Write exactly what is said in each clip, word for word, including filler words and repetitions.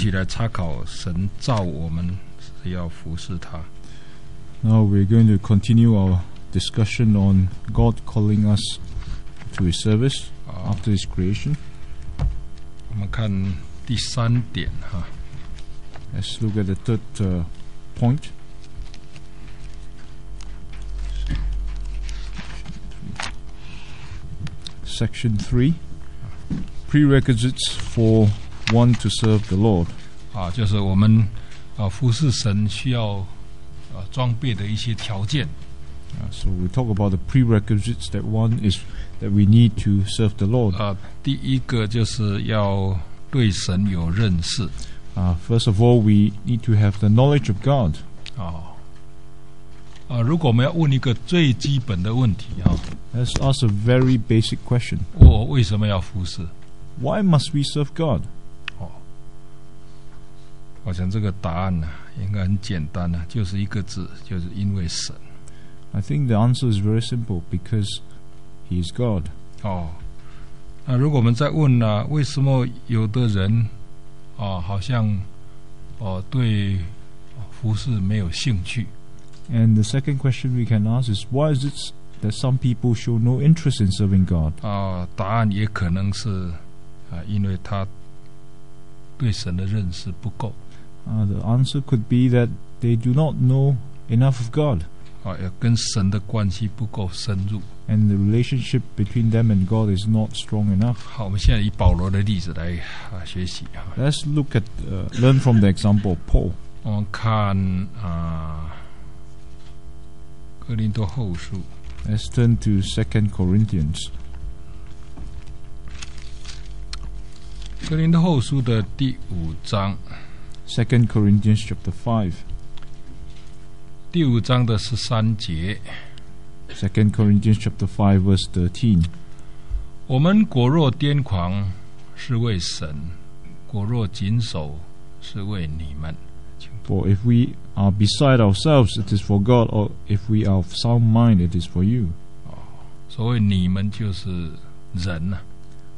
起来查考神造我们是要服侍他。 Now we're going to continue our discussion on God calling us to His service after His creation. 我们看第三点哈。 Let's look at the third uh, point. Section three. Prerequisites for one to serve the Lord. 啊，就是我们啊服侍神需要啊装备的一些条件。 Uh, so we talk about the prerequisites that one is that we need to serve the Lord. 啊，第一个就是要对神有认识。 Uh, first of all, we need to have the knowledge of God. 啊啊，如果我们要问一个最基本的问题啊， Let's ask a very basic question. 我为什么要服侍？ Why must we serve God? 哦，我想这个答案呢、啊，应该很简单啊，就是一个字，就是因为神。 I think the answer is very simple, because He is God. 哦，那如果我们再问呢、啊，为什么有的人啊，好像哦对服侍没有兴趣？ And the second question we can ask is, why is it that some people show no interest in serving God? 啊，答案也可能是啊，因为他对神的认识不够。 Uh, the answer could be that they do not know enough of God. 啊，也跟神的关系不够深入。 And the relationship between them and God is not strong enough. 好，我们现在以保罗的例子来啊学习啊。 Let's look at, uh, learn from the example of Paul. 我们看啊，哥林多后书 Let's turn to Second Corinthians. 哥林多后书的第五章， Second Corinthians chapter five. 第五章的十三节。 Second Corinthians chapter five, verse thirteen. 我们果若癫狂，是为神；果若谨守，是为你们。 For if we are beside ourselves, it is for God, or if we are of sound mind, it is for you. 所谓你们就是人啊。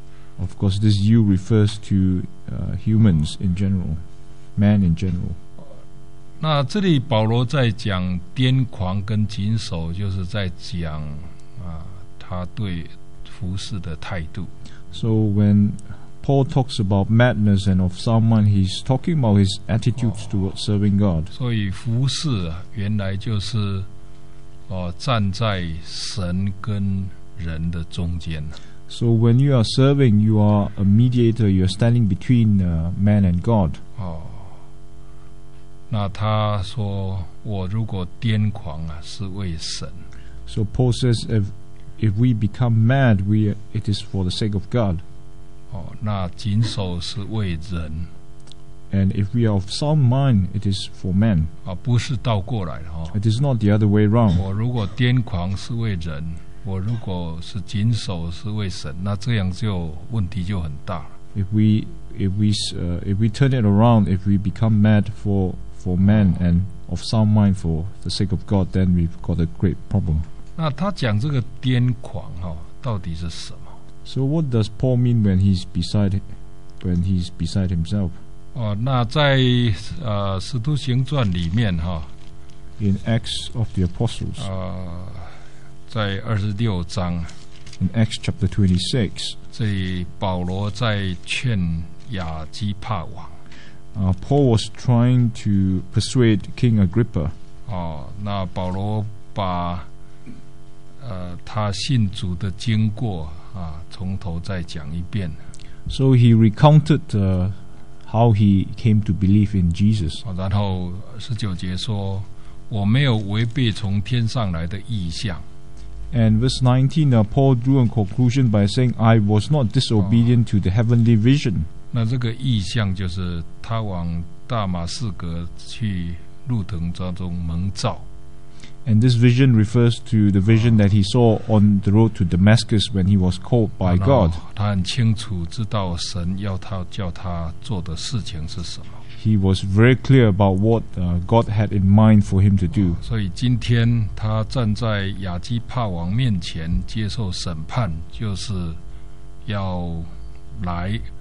Of course, this you refers to uh, humans in general, man in general. 那这里保罗在讲癫狂跟谨守，就是在讲啊他对服侍的态度。 So when Paul talks about madness and of sound mind, he's talking about his attitudes towards serving God. 所以服侍啊，原来就是哦站在神跟人的中间。 So when you are serving, you are a mediator. You are standing between uh, man and God. 哦，那他说我如果癫狂啊，是为神。 So Paul says, if if we become mad, we it is for the sake of God. 哦，那谨守是为人 And if we are of sound mind, it is for man. 啊，不是倒过来的哦。 It is not the other way round. 我如果癫狂是为人，我如果是谨守是为神，那这样就问题就很大了。 If we if we uh, if we turn it around, if we become mad for for man and of sound mind for the sake of God, then we've got a great problem. 那他讲这个癫狂哦，到底是什么？ So what does Paul mean when he's beside when he's beside himself? 哦，那在呃《使徒行传》里面哈、 In Acts of the Apostles, 呃，在二十六章， in Acts chapter twenty-six, 这里保罗在劝亚基帕王。 uh, Paul was trying to persuade King Agrippa. 哦，那保罗把呃他信主的经过啊，从头再讲一遍。 So he recounted uh, how he came to believe in Jesus. 然后十九节说：“我没有违背从天上来的意象。” And verse nineteen, uh, Paul drew a conclusion by saying, I was not disobedient to the heavenly vision. 那这个意象就是他往大马士革去路途当中蒙召。 And this vision refers to the vision that he saw on the road to Damascus when he was called by God. 他很清楚知道神要他叫他做的事情是什么。 He was very clear about what uh, God had in mind for him to do. 所以今天他站在亚基帕王面前接受审判，就是要来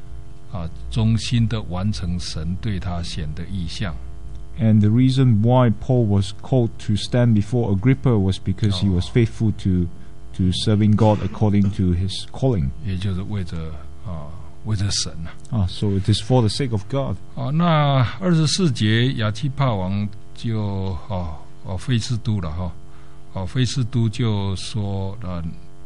啊，忠心的完成神对他显的意象。 And the reason why Paul was called to stand before Agrippa was because he was faithful to to serving God according to his calling. 也就是为着啊，为着神啊。 Ah, so it is for the sake of God. 啊，那二十四节亚基帕王就哦哦菲斯都了哈，哦菲斯都就说啊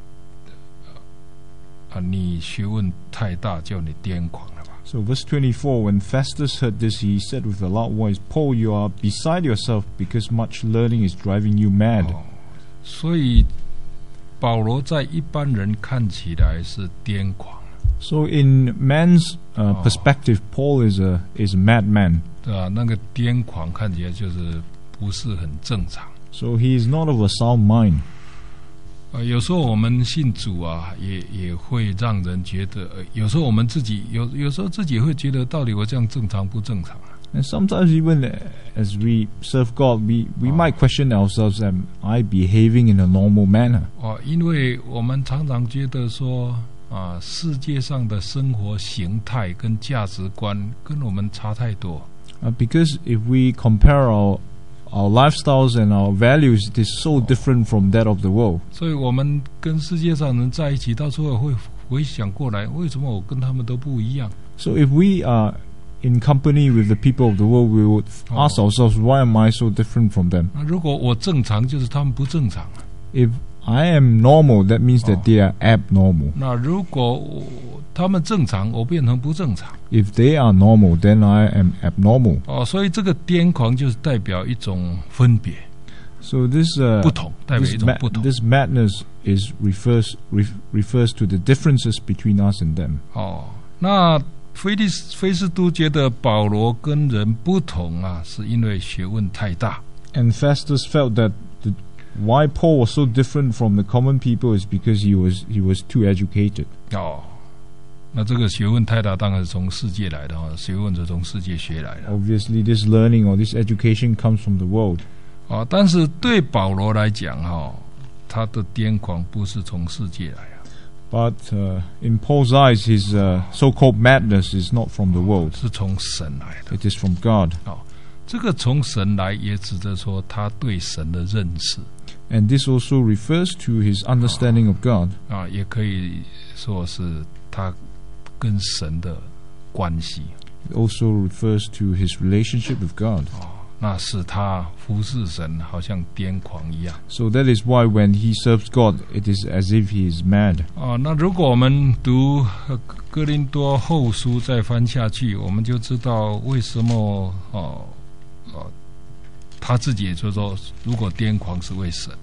啊你学问太大，叫你癫狂了吧。 So verse twenty-four, when Festus heard this, he said with a loud voice, Paul, you are beside yourself because much learning is driving you mad. 哦，所以保罗在一般人看起来是癫狂。 So in man's uh, perspective, Paul is a is a madman. 对啊，那个癫狂看起来就是不是很正常。 So he is not of a sound mind. 呃，有时候我们信主啊，也也会让人觉得，呃，有时候我们自己有有时候自己会觉得，到底我这样正常不正常啊？ And sometimes even as we serve God, we, we might question ourselves, am I behaving in a normal manner? 哦，因为我们常常觉得说，啊，世界上的生活形态跟价值观跟我们差太多。 Uh, because if we compare our our lifestyles and our values, it is so different from that of the world. 所以我们跟世界上人在一起，到最后会回想过来，为什么我跟他们都不一样？ So if we are in company with the people of the world, we would ask ourselves, why am I so different from them? 那如果我正常，就是他们不正常。 If I am normal, that means that they are abnormal. 那如果我他们正常，我变成不正常。 If they are normal, then I am abnormal. 哦，所以这个癫狂就是代表一种分别， So this uh, 不同，代表 this, 一种 ma- 不同。 this madness is refers ref, refers to the differences between us and them. 哦，那菲利斯菲斯都觉得保罗跟人不同啊，是因为学问太大。 And Festus felt that the, why Paul was so different from the common people is because he was he was too educated. 哦，那这个学问太大，当然是从世界来的哈，学问是从世界学来的。 Obviously, this learning or this education comes from the world. 哦，但是对保罗来讲哈，他的癫狂不是从世界来啊， But uh, in Paul's eyes, his uh, so-called madness is not from the world. 是从神来的。 It is from God. 哦，这个从神来，也指着说他对神的认识 And this also refers to his understanding of God. 啊，也可以说是他跟神的关系。 It also refers to his relationship with God. 哦，那使他服侍神，好像癫狂一样。 So that is why when he serves God, it is as if he is mad. 哦，那如果我们读呃哥林多后书再翻下去，我们就知道为什么哦哦，他自己也就说，如果癫狂是为神。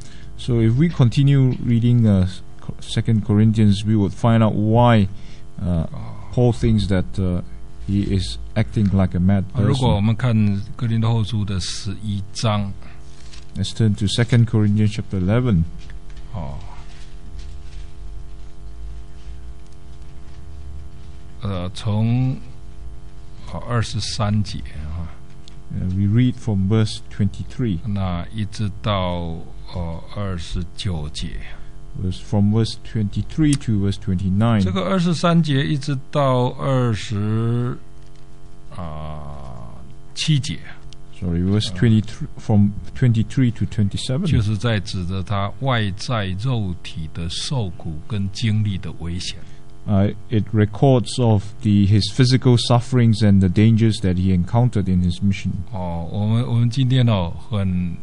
So if we continue reading uh, Second Corinthians, we would find out why uh, Paul thinks that uh, he is acting like a mad 啊，如果我 person. 们看哥林多后书的十一章， Let's turn to Second Corinthians chapter eleven. 哦，呃，从哦二十三节啊， Uh, we read from verse twenty-three. 那一直到哦二十九节， Verse, from verse twenty-three to verse twenty-nine. 这个二十三节一直到二十啊七节， Sorry, verse twenty-three, from twenty-three to twenty-seven. 就是在指着他外在肉体的受苦跟经历的危险。 Uh, it records of the his physical sufferings and the dangers that he encountered in his mission. 哦，我们我们今天哦很。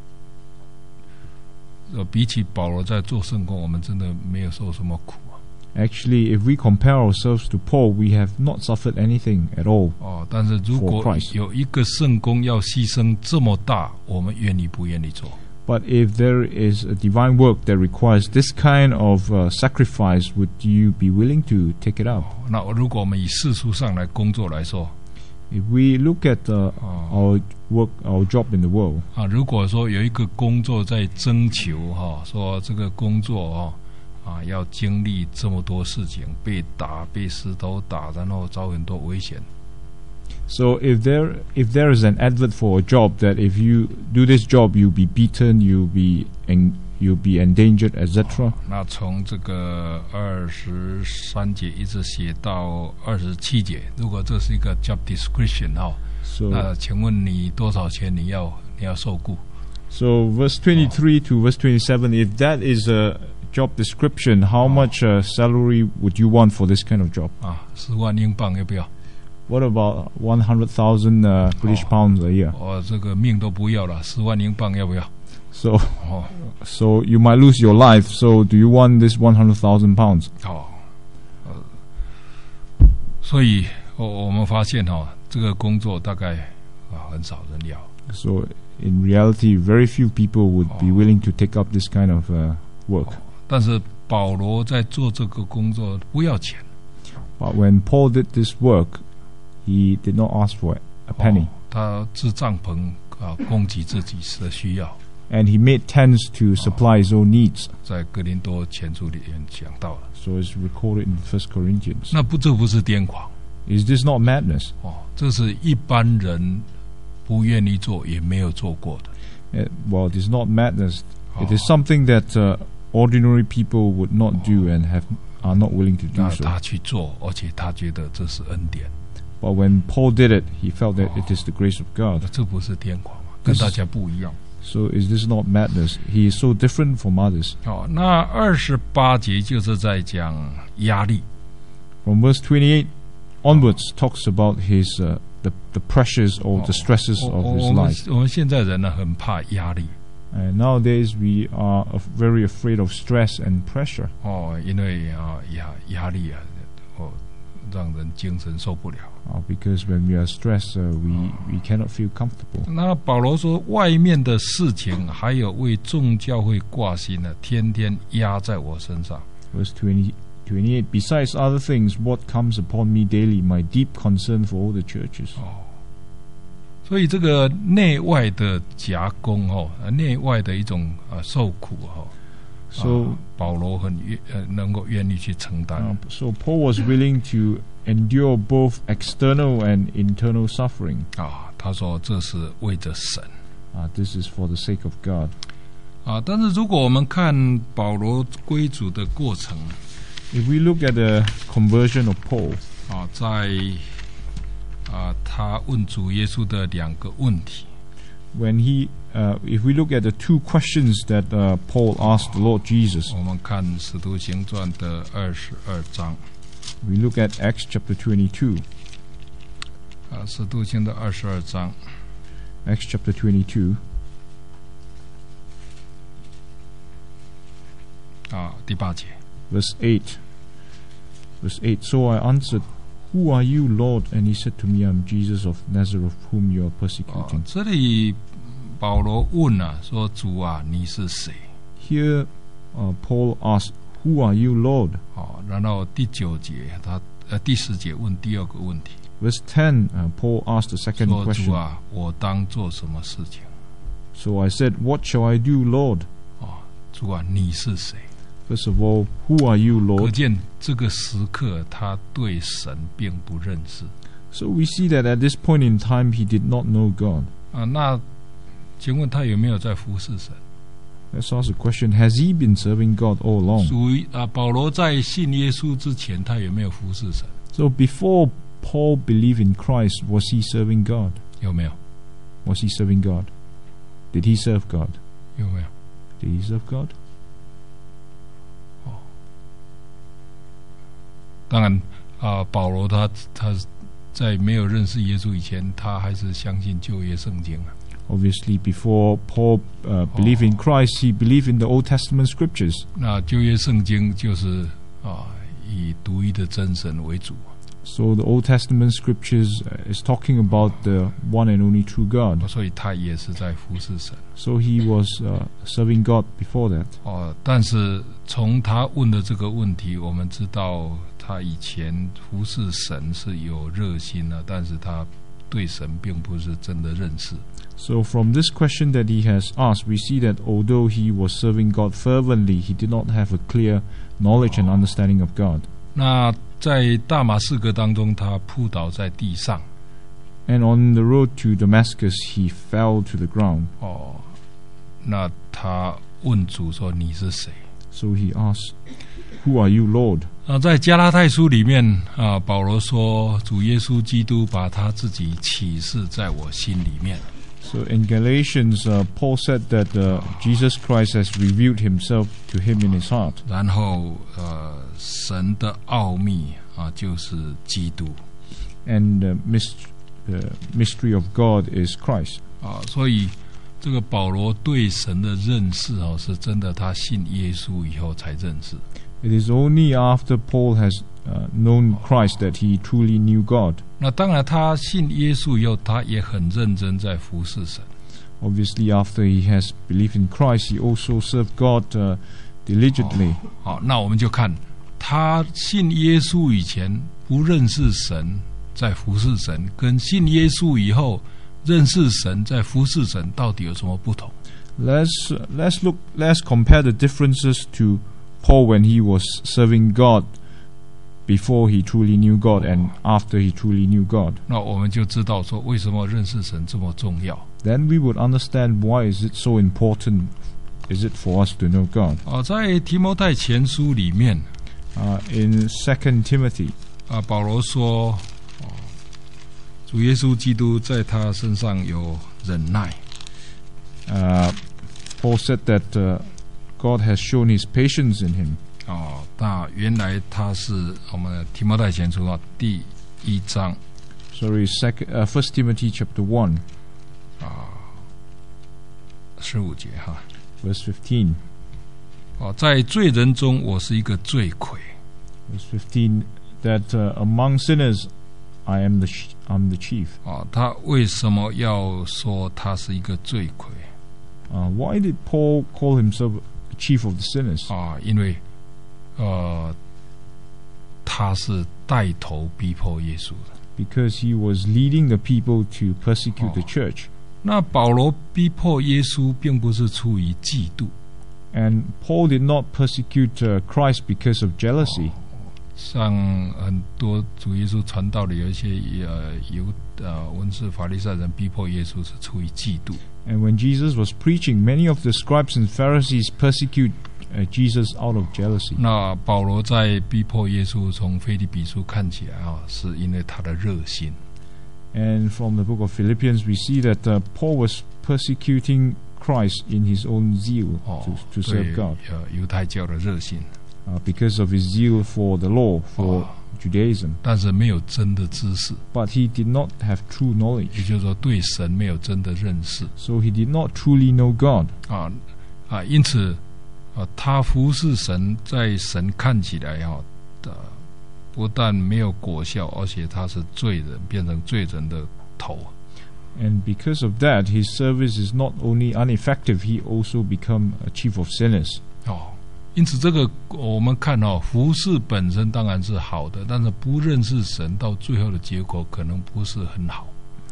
呃，比起保罗在做圣工，我们真的没有受什么苦啊。 Actually, if we compare ourselves to Paul, we have not suffered anything at all. 哦，但是如果 For Christ. 有一个圣工要牺牲这么大，我们愿意不愿意做？ But if there is a divine work that requires this kind of uh, sacrifice, would you be willing to take it up? 那如果我们以世俗上来工作来说， If we look at uh, our work, our job in the world, 啊，如果说有一个工作在征求哈、说这个工作哦啊要经历这么多事情，被打、被石头打，然后遭很多危险。 so if there if there is an advert for a job that if you do this job, you'll be beaten, you'll be and you'll be endangered, et cetera. 那从这个二十三节一直写到二十七节，如果这是一个 job description 哈、哦， So, 那请问你多少钱你要你要受雇？ so verse twenty-three to verse twenty-seven, if that is a job description, how much uh, salary would you want for this kind of job? 啊，十万英镑要不要？ What about one hundred thousand uh, British pounds a year? 我、哦、这个命都不要了，十万英镑要不要？ So, 哦， so you might lose your life. So, do you want this one hundred thousand pounds? 哦，呃，所以我、哦、我们发现哈、哦，这个工作大概啊很少人要。 So, in reality, very few people would be willing to take up this kind of uh, work. 哦、但是保罗在做这个工作不要钱。 But when Paul did this work, he did not ask for a penny. 哦、他支帐篷啊，供给自己的需要。 And he made tents to supply his own needs. 在哥林多前书里面讲到了。 So it's recorded in First Corinthians. 那不，这不是癫狂。 Is this not madness? 哦，这是一般人不愿意做，也没有做过的。 Uh, well, it is not madness. It is something that uh, ordinary people would not do and have are not willing to do 那 so. 他去做，而且他觉得这是恩典。 But when Paul did it, he felt that it is the grace of God. 这不是癫狂吗？跟大家不一样。 So is this not madness? He is so different from others. 哦，那二十八节就是在讲压力。 From verse twenty-eight onwards, talks about his uh, the the pressures or the stresses 我 of 我 his 我们 life. 我们现在人呢，很怕压力。 And nowadays, we are af- very afraid of stress and pressure. 哦，因为啊压压力啊，哦，让人精神受不了。 Uh, because when we are stressed, uh, we, we cannot feel comfortable. 那保罗说，外面的事情还有为众教会挂心呢，天天压在我身上。 Verse twenty, twenty-eight, besides other things, what comes upon me daily, my deep concern for all the churches. 哦，所以这个内外的夹攻哦，内外的一种啊受苦哦。 So, 啊、保罗很愿呃能够愿意去承担。 uh, so Paul was willing to endure both external and internal suffering. 啊，他说这是为着神。 Uh, this is for the sake of God. 啊，但是如果我们看保罗归主的过程， If we look at the conversion of Paul, 啊，在啊他问主耶稣的两个问题， when he, uh, if we look at the two questions that uh, Paul asked the Lord Jesus, 我们看《使徒行传》的二十二章， we look at Acts chapter twenty-two. 啊，《使徒行》的二十二章， Acts chapter twenty-two, 啊，第八节。 verse eight. Verse eight, so I answered, Who are you, Lord? And he said to me, I'm Jesus of Nazareth, whom you are 哦 persecuting. 这里保罗问啊，说主啊，你是谁？ Here, uh, Paul asked, Who are you, Lord? 哦，然后第九节他呃第十节问第二个问题， Verse ten, uh, Paul asked the second 说主 question. 啊，我当做什么事情？ So I said, What shall I do, Lord? 哦，主啊，你是谁？ First of all, who are you, 可 Lord? 见这个时刻他对神并不认识 So we see that at this point in time, he did not know God. 啊。那请问他有没有在服侍神？ Let's ask the question, has he been serving God all along? 属于啊，保罗在信耶稣之前，他有没有服侍神？ So before Paul believed in Christ, was he serving God? 有没有？ Was he serving God? Did he serve God? 有没有？ Did he serve God? 当然啊，保罗他他在没有认识耶稣以前，他还是相信旧约圣经啊。 Obviously, before Paul uh, believed in Christ, he believed in the Old Testament scriptures. 那旧约圣经就是啊，以独一的真神为主。 So the Old Testament scriptures uh, is talking about the one and only true God. 所以他也是在服侍神。 So he was uh, serving God before that. 哦，但是从他问的这个问题，我们知道他以前服侍神是有热心的，但是他对神并不是真的认识。 So from this question that he has asked, we see that although he was serving God fervently, he did not have a clear knowledge and understanding of God. 那在大马士革当中，他扑倒在地上。 And on the road to Damascus, he fell to the ground. 哦，那他问主说：“你是谁？” So he asked, "Who are you, Lord?" 啊，在加拉太书里面啊，保罗说：“主耶稣基督把他自己启示在我心里面。” So in Galatians, uh, Paul said that uh, Jesus Christ has revealed himself to him in his heart. 然后呃，神的奥秘啊，就是基督。 And the myst- uh, mystery of God is Christ. 啊，所以这个保罗对神的认识哦，是真的，他信耶稣以后才认识。 It is only after Paul has uh, known Christ that he truly knew God. 那当然，他信耶稣以后，他也很认真在服侍神。 Obviously, after he has believed in Christ, he also served God uh, diligently. 好，那我们就看他信耶稣以前不认识神，在服侍神，跟信耶稣以后认识神，在服侍神，到底有什么不同？ Let's uh, let's look. Let's compare the differences to Paul when he was serving God before he truly knew God and after he truly knew God. 那我们就知道说，为什么认识神这么重要。 Then we would understand why is it so important is it for us to know God. 啊，在提摩太前书里面， Uh, in Second Timothy, 啊，保罗说，哦，主耶稣基督在他身上有忍耐。 uh, Paul said that uh, God has shown his patience in him. 哦，那原来他是我们的提摩太前书啊第一章 Sorry, second, uh, First Timothy chapter one, 十五节哈。 verse fifteen. 哦，在罪人中，我是一个罪魁。 Verse fifteen, that uh, among sinners I am the sh- I'm the chief. 哦，他为什么要说他是一个罪魁？ Uh, why did Paul call himself chief of the sinners? 啊，因为呃，他是带头逼迫耶稣的。 Because he was leading the people to persecute the church. 那保罗逼迫耶稣，并不是出于嫉妒。 And Paul did not persecute uh, Christ because of jealousy. 像很多主耶稣传道的有一些呃犹呃文士法利赛人逼迫耶稣，是出于嫉妒。 And when Jesus was preaching, many of the scribes and Pharisees persecute uh, Jesus out of jealousy. 那保罗在逼迫耶稣，从腓立比书看起来啊，是因为他的热心。 And from the book of Philippians, we see that uh, Paul was persecuting Christ in his own zeal 哦 to, to 对 serve God. 呃犹太教的热心， Uh, because of his zeal for the law, for 哦 Judaism. 但是没有真的知识， But he did not have true 也 knowledge. 就是说对神没有真的认识 So he did not truly know God. 啊啊，因此啊，他服侍神，在神看起来啊的，不但没有果效，而且他是罪人，变成罪人的头。 And because of that, his service is not only ineffective, he also become a chief of sinners. 哦，因此这个我们看哦，服侍本身当然是好的，但是不认识神，到最后的结果可能不是很好。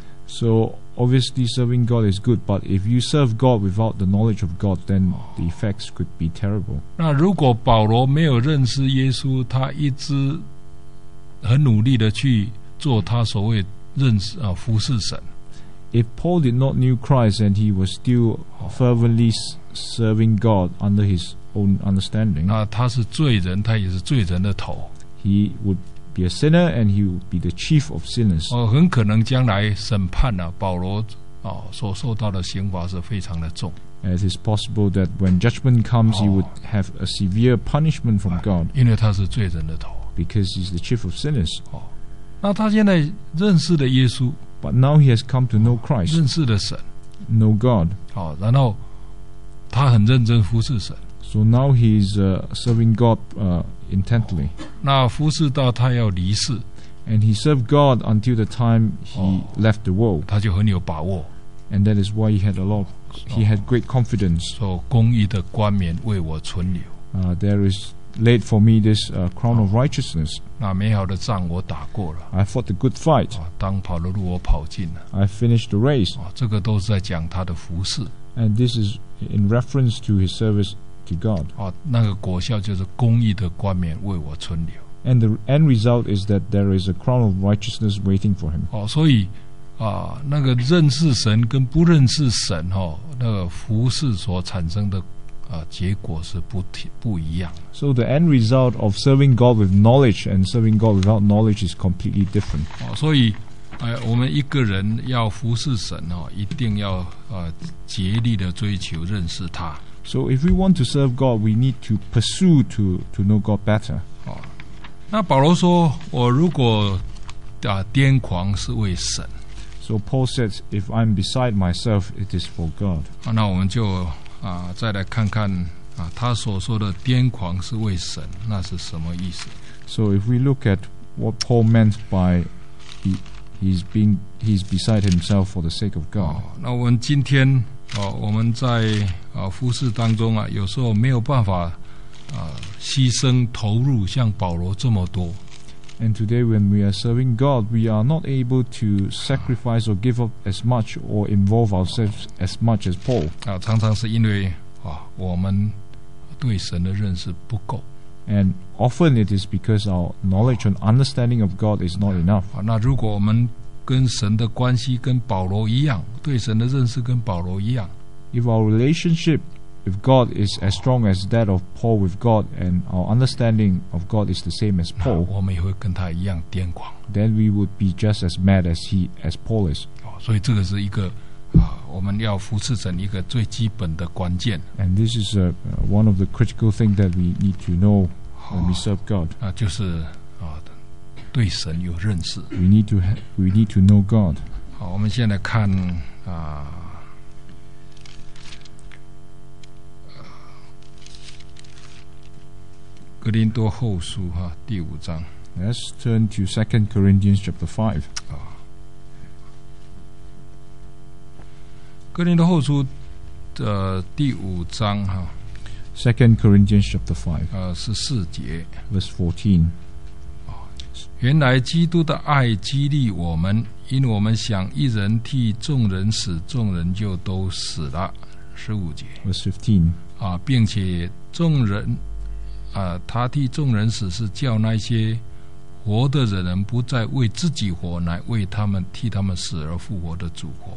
So obviously serving God is good, but if you serve God without the knowledge of God, then the effects could be terrible. 那如果保罗没有认识耶稣，他一直很努力的去做他所谓认识啊服侍神， If Paul did not know Christ and he was still fervently s- serving God under his own understanding, 那他是罪人，他也是罪人的头。 he would be a sinner and he would be the chief of sinners. 哦，很可能将来审判啊，保罗哦所受到的刑罚是非常的重， As it's possible that when judgment comes, he would have a severe punishment from God 因为他是罪人的头。 because he's the chief of sinners. 哦，那他现在认识了耶稣， But now he has come to know Christ, 认识了神， know God. 好、然后他很认真服侍神。 So now he's uh, serving God uh, intently. 那服侍到他要离世， And he served God until the time he left the world. 他就很有把握， And that is why he had a lot, he had great confidence. 说公义的冠冕为我存留， Uh, there is laid for me this uh, crown of righteousness. 那美好的仗我打过了， I fought the good fight. 啊，当跑的路我跑尽了， I finished the race. 啊，这个都是在讲他的服侍， And this is in reference to his service to God. 啊，那个果效就是公义的冠冕为我存留， And the end result is that there is a crown of righteousness waiting for him. 哦，所以啊，那个认识神跟不认识神，哈、哦，那个服侍所产生的呃结果是不不一样的。 So the end result of serving God with knowledge and serving God without knowledge is completely different. 哦，所以呃我们一个人要服侍神哦，一定要呃竭力的追求认识他。 So if we want to serve God, we need to pursue to, to know God better. 哦，那保罗说，我如果啊癫狂是为神。 So Paul says, if I'm beside myself, it is for God. 啊，那我们就啊再来看看啊他所说的癫狂是为神，那是什么意思？ So if we look at what Paul meant by he, he's being he's beside himself for the sake of God. 哦，那我们今天哦我们在啊服事当中啊，有时候没有办法啊牺牲投入像保罗这么多。 And today when we are serving God, we are not able to sacrifice or give up as much or involve ourselves as much as Paul. 啊，常常是因为啊我们对神的认识不够。 And often it is because our knowledge and understanding of God is not enough. 啊，那如果我们跟神的关系跟保罗一样，对神的认识跟保罗一样， If our relationship with God is as strong as that of Paul with God, and our understanding of God is the same as 那 Paul, 我们也会跟他一样癫狂。 then we would be just as mad as he as Paul is. 哦，所以这个是一个啊我们要服侍神一个最基本的关键。 And this is uh, uh, one of the critical things that we need to know when we serve God. 啊，就是啊对神有认识。 We need to ha- we need to know God. 好，我们现在看啊。哥林多后书哈第五章。 Let's turn to Second Corinthians chapter five. 哥林多后书的第五章哈， Second Corinthians chapter five, 呃十四节。 verse fourteen. 原来基督的爱激励我们，因我们想一人替众人死，众人就都死了。十五节 Verse fifteen. 啊，并且众人啊，他替众人死，是叫那些活的人不再为自己活，乃为他们替他们死而复活的主活。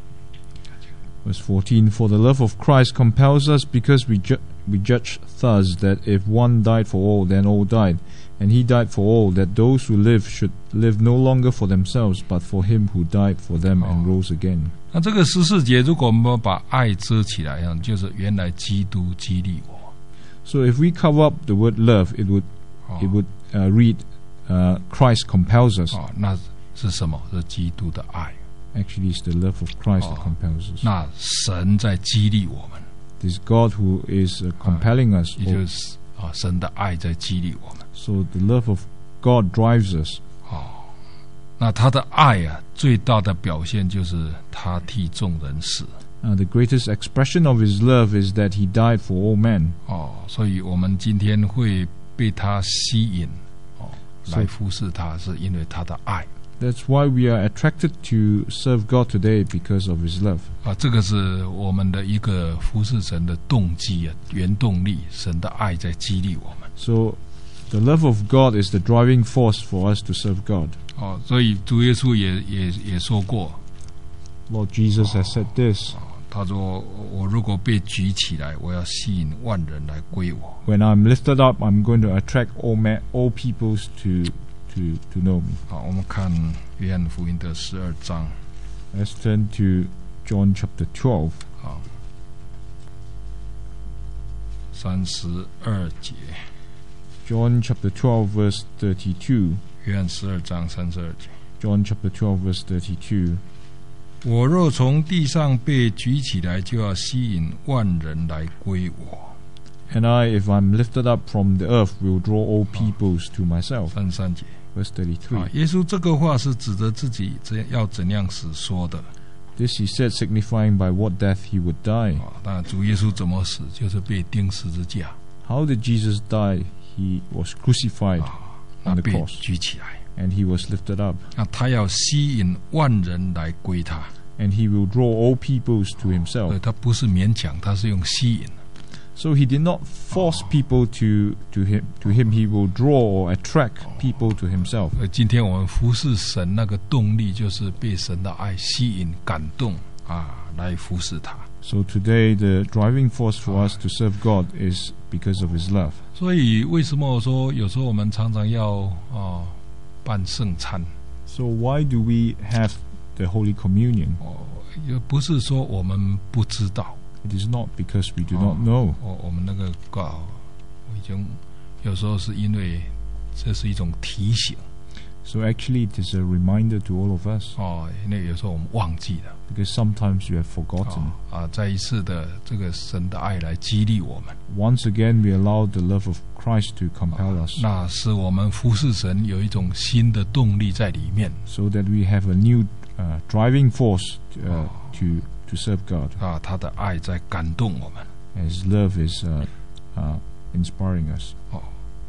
Verse fourteen. For the love of Christ compels us, because we, ju- we judge thus, that if one died for all, then all died. And he died for all, that those who live should live no longer for themselves, but for him who died for them and rose again. 那这个十四节，如果我们把爱遮起来，就是原来基督激励我。 So if we cover up the word love, it would it would uh, read, uh, Christ compels us. 哦，那是什么？是基督的爱。 Actually, it's the love of Christ that Oh. compels us. 那神在激励我们， It is God who is uh, compelling us. 也就是啊，神的爱在激励我们。 So the love of God drives us. 哦，那他的爱啊，最大的表现就是他替众人死。 Uh, the greatest expression of his love is that he died for all men. 哦，所以我们今天会被他吸引，哦， 是来服侍他，是因为他的爱。 That's why we are attracted to serve God today, because of his love. 啊，这个是我们的一个服侍神的动机啊，原动力。神的爱在激励我们。 So the love of God is the driving force for us to serve God. 哦，所以主耶稣也也也说过， Lord Jesus has said this. 他说：“我如果被举起来，我要吸引万人来归我。 When I'm lifted up, I'm going to attract all men, all peoples to to to know me. ” 好，我们看约翰福音的十二章， Let's turn to John chapter twelve. 好，三十二节。 John chapter twelve, verse thirty-two. 约翰十二章三十二节。 John chapter twelve, verse thirty-two. 我若从地上被举起来，就要吸引万人来归我。 And I, if I'm lifted up from the earth, will draw all peoples to myself. 三十三节。 Verse thirty-three. 啊，耶稣这个话是指着自己怎要怎样死说的。 This he said, signifying by what death he would die. 啊，那主耶稣怎么死？就是被钉十字架。 How did Jesus die? He was crucified 啊，那 on the 被 cross, 举起来。 and he was lifted up. 那他要吸引万人来归他。 And he will draw all peoples to 对， himself. 他不是勉强，他是用吸引。 So he did not force people to, to him. To him, he will draw or attract people to himself. 呃，今天我们服侍神那个动力，就是被神的爱吸引、感动啊，来服侍他。 So today, the driving force for us to serve God is because of His love. 所以为什么我说有时候我们常常要啊、呃、办圣餐？ So why do we have the Holy Communion? 哦，也不是说我们不知道。 It is not because we do not know. 我我们那个告已经有时候是因为这是一种提醒。 So actually, it is a reminder to all of us. 哦，因为有时候我们忘记了。 Because sometimes we have forgotten. 啊，再一次的这个神的爱来激励我们。 Once again, we allow the love of Christ to compel us. 那使我们服侍神有一种新的动力在里面。 So that we have a new uh, driving force to, uh, to to serve God. 啊，他的爱在感动我们。 His love is uh, uh, inspiring us. 哦，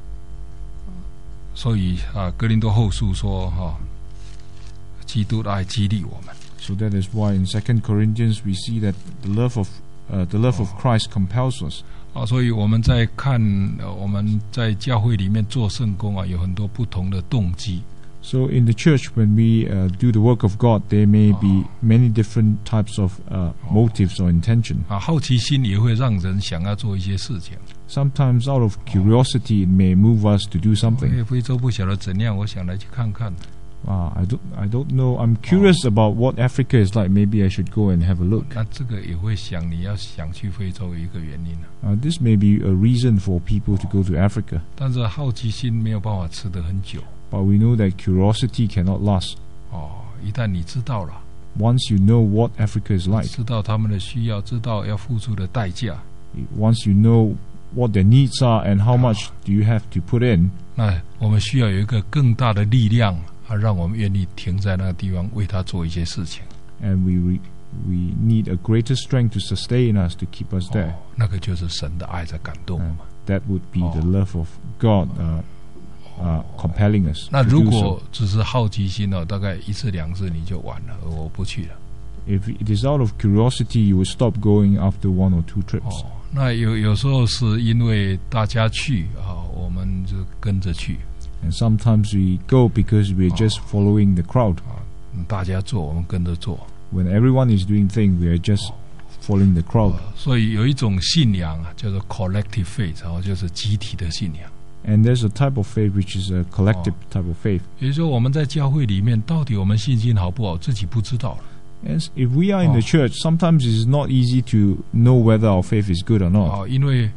所以啊，哥林多后书说哈、哦，基督的爱激励我们。 So that is why in Second Corinthians we see that the love of uh, the love of Christ compels us. 啊，所以我们在看、呃、我们在教会里面做圣工啊，有很多不同的动机。 So in the church, when we uh, do the work of God, there may be many different types of uh, motives or intention. 啊，好奇心也会让人想要做一些事情。 Sometimes out of curiosity, it may move us to do 因 something. 为非洲不晓得怎样，我想来去看看。 Uh, I don't, I don't know. I'm curious about what Africa is like. Maybe I should go and have a look. 那这个也会想你要想去非洲一个原因啊。 Uh, this may be a reason for people to go to Africa. 但是好奇心没有办法吃得很久。 But we know that curiosity cannot last. 哦，一旦你知道了， Once you know what Africa is like, 知道他们的需要，知道要付出的代价， once you know what their needs are and how much do you have to put in, 那我们需要有一个更大的力量啊，让我们愿意停在那个地方为他做一些事情。 and we re, we need a greater strength to sustain us, to keep us there. 哦，那个就是神的爱在感动我们。 That would be the love of God uh, uh, compelling us 那 to 如 do 果 so. 只是好奇心呢，大概一次两次你就完了，我不去了。 If it is out of curiosity, you would stop going after one or two trips. 哦，那有有时候是因为大家去啊，我们就跟着去。 And sometimes we go because we're just following the crowd. 嗯，大家做，我们跟着做。 When everyone is doing things, we are just following the crowd. 所以有一种信仰啊，叫做 collective faith， 然后就是集体的信仰。 And there's a type of faith which is a collective type of faith. 也就是说，我们在教会里面，到底我们信心好不好，自己不知道了。 And if we are in the church, sometimes it's not easy to know whether our faith is good or not. 哦，因为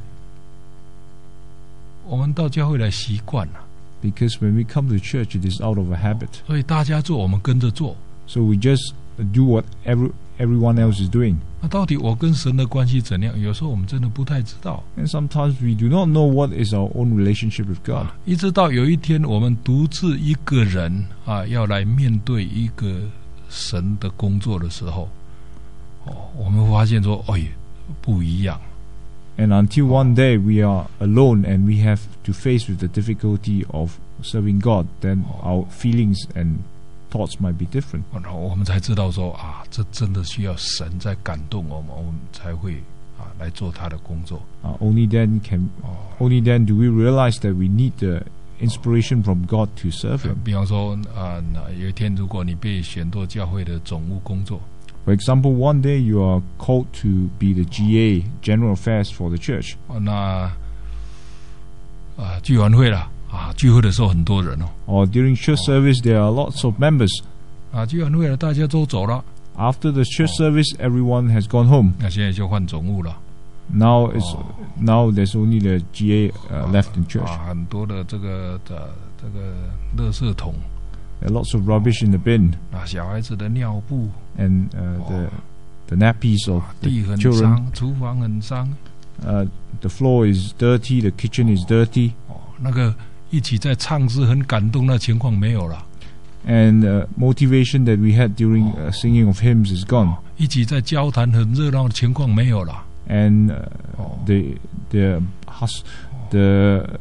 我们到教会来习惯了， Because when we come to church, it is out of a habit. 所以大家做，我们跟着做。 So we just do what every, everyone else is doing. 那到底我跟神的关系怎样？有时候我们真的不太知道。 And sometimes we do not know what is our own relationship with God. 一直到有一天，我们独自一个人啊，要来面对一个神的工作的时候，哦，我们会发现说，哎，不一样。 And until one day we are alone and we have to face with the difficulty of serving God, then our feelings and thoughts might be different. 然后我们才知道说啊，这真的需要神在感动我们，我们才会啊来做他的工作。 Uh, only then can, only then do we realize that we need the inspiration from God to serve Him. 比方说啊，那有一天如果你被选做教会的总务工作， For example, one day you are called to be the G A, General Affairs for the church. 哦，那啊聚完会了啊，聚会的时候很多人哦， Or during church service, there are lots of members. 啊聚完会了，大家都走了， After the church service, everyone has gone home. 那现在就换总务了。 Now it's now there's only the G A uh, left in church. 啊，很多的这个的这个垃圾桶 There are lots of rubbish in the bin 啊，小孩子的尿布， and uh, the the nappies of 地 the 很 children. 脏，厨房很脏。 Uh, the floor is dirty. The kitchen is dirty. 哦，那个一起在唱诗很感动，那情况没有了。 And uh, motivation that we had during uh, singing of hymns is gone. 一起在交谈很热闹的情况没有了。 And uh, the the hus- the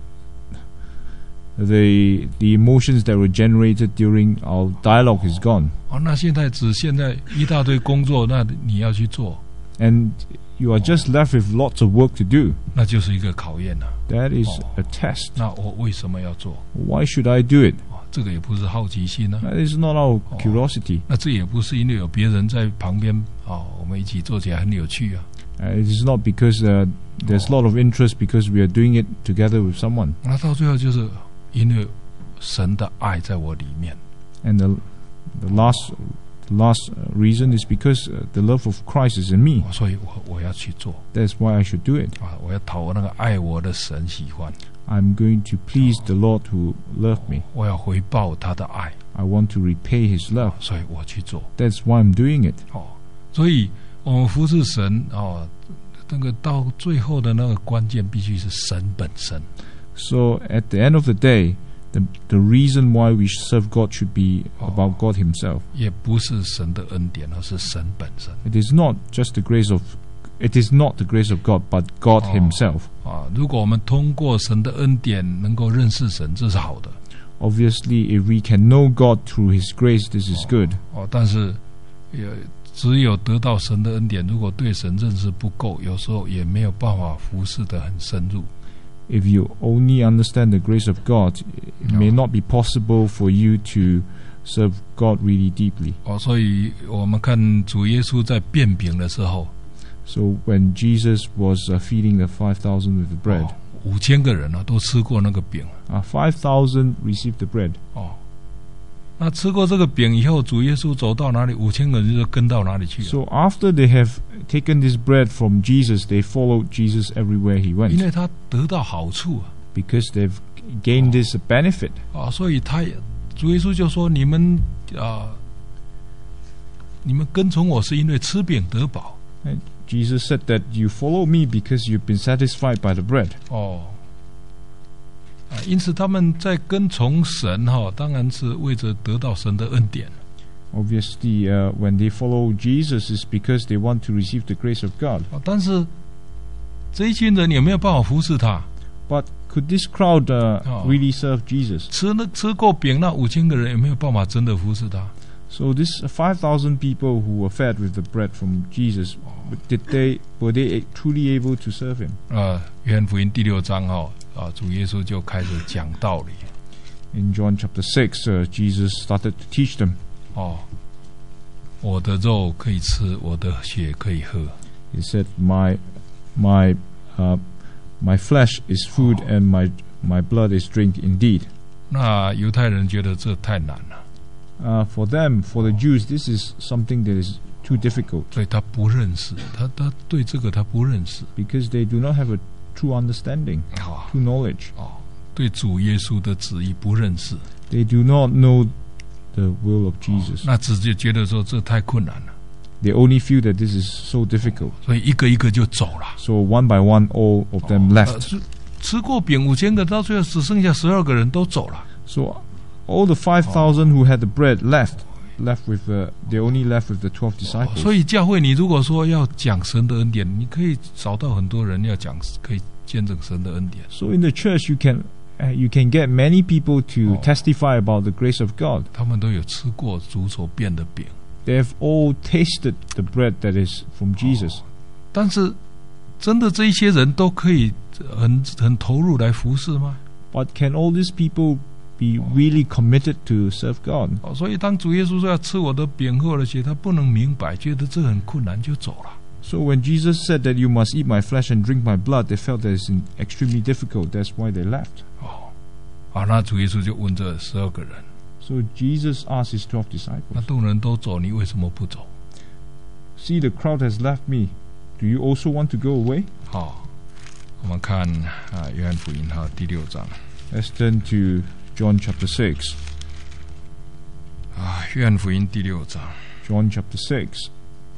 the the emotions that were generated during our dialogue is gone. 哦，那现在只现在一大堆工作，那你要去做， And you are just left with lots of work to do. 那就是一个考验了。 That is a test. 那我为什么要做？ Why should I do it? 哦，这个也不是好奇心呢、啊， That is not our curiosity. 那这也不是因为有别人在旁边哦，我们一起做起来很有趣啊。 Uh, it is not because uh, there's a lot of interest because we are doing it together with someone. 那到最后就是因为神的爱在我里面。 And the the last the last reason is because uh, the love of Christ is in me. 所以我我要去做。 That's why I should do it. 啊，我要讨那个爱我的神喜欢。 I'm going to please the Lord who loved me. 我要回报他的爱。 I want to repay His love. 所以我去做。 That's why I'm doing it. 哦，所以我们服侍神哦，那个到最后的那个关键必须是神本身。 So at the end of the day, the the reason why we serve God should be about God Himself. 也不是神的恩典，而是神本身。 It is not just the grace of, it is not the grace of God, but God Himself. 啊，如果我们通过神的恩典能够认识神，这是好的。 Obviously, if we can know God through His grace, this is good. 哦，但是也只有得到神的恩典，如果对神认识不够，有时候也没有办法服侍得很深入。 If you only understand the grace of God, it may not be possible for you to serve God really deeply. 哦，所以我们看主耶稣在变饼的时候 ，So when Jesus was uh, feeding the five thousand with the bread, 五千个人啊都吃过那个饼。 uh, five thousand received the bread. 哦，那吃过这个饼以后，主耶稣走到哪里，五千个人就跟到哪里去了。 So after they have taken this bread from Jesus, they followed Jesus everywhere he 因 went 为他得到好处啊。 because they've gained this benefit. 啊，所以他主耶稣就说：“你们啊，你们跟从我是因为吃饼得饱。” And Jesus said that you follow me because you've been satisfied by the bread. 哦，啊，因此他们在跟从神哈，当然是为着得到神的恩典。 Obviously, uh, when they follow Jesus, is because they want to receive the grace of God. 啊，但是这一群人有没有办法服侍他？ But could this crowd uh, Oh. really serve Jesus? 吃那吃过饼那五千个人有没有办法真的服侍他？ So this five thousand people who were fed with the bread from Jesus, did they were they truly able to serve him? 啊，约翰福音第六章哈啊，主耶稣就开始讲道理。 In John chapter six, uh, Jesus started to teach them. 哦，我的肉可以吃，我的血可以喝。 He said, "My, my, uh, my flesh is food, Oh. and my my blood is drink indeed." 那犹太人觉得这太难了， Uh, for them, for the Jews, this is something that is too difficult 所以他不认识，他他对这个他不认识。 because they do not have a true understanding, 哦 true knowledge. 哦，对主耶稣的旨意不认识， They do not know the will of Jesus. 那直接觉得说这太困难了， They only feel that this is so difficult. 所以一个一个就走了。 So one by one, all of them 呃 left. 吃吃过饼五千个，到最后只剩下十二个人都走了。 So all the five thousand who had the bread left, left with the, they only left with the twelve 所 disciples. 以教会，你如果说要讲神的恩典，你可以找到很多人要讲，可以见证神的恩典。 So in the church, you can uh, you can get many people to Oh. testify about the grace of God. 他们都有吃过主所变的饼， They have all tasted the bread that is from Jesus. 但是真的这一些人都可以很很投入来服侍吗？ But can all these people be really committed to serve God? 哦，所以当主耶稣说要吃我的饼喝我的血，他不能明白，觉得这很困难，就走了。 So when Jesus said that you must eat my flesh and drink my blood, they felt that it's extremely difficult. That's why they left. 哦，好，那主耶稣就问这十二个人， So Jesus asked his twelve 那 disciples, 众人都走，你为什么不走？ "See, the crowd has left me. Do you also want to go away?" 好，我们看啊，约翰福音哈第六章 Let's turn to John chapter six. 啊，约翰福音第六章 John chapter six.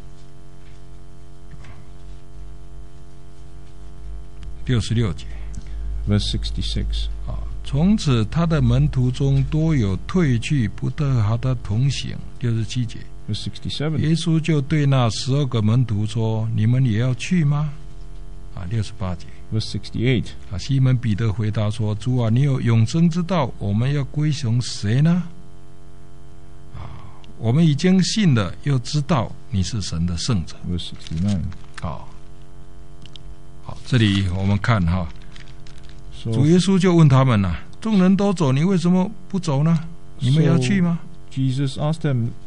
六十六节 Verse sixty-six. 啊，从此他的门徒中多有退去，不得和他同行。六十七节， Verse sixty-seven. 耶稣就对那十二个门徒说：“你们也要去吗？”啊，六十八节 Verse sixty-eight. 啊，西门彼得回答说：“主啊，你有永生之道，我们要归从谁呢？啊，我们已经信了，又知道你是神的圣者。” Verse sixty-nine. 好，好，这里我们看哈， So 主耶稣就问他们呐、众人都走，你为什么不走呢？你们要去吗？ Jesus asked them,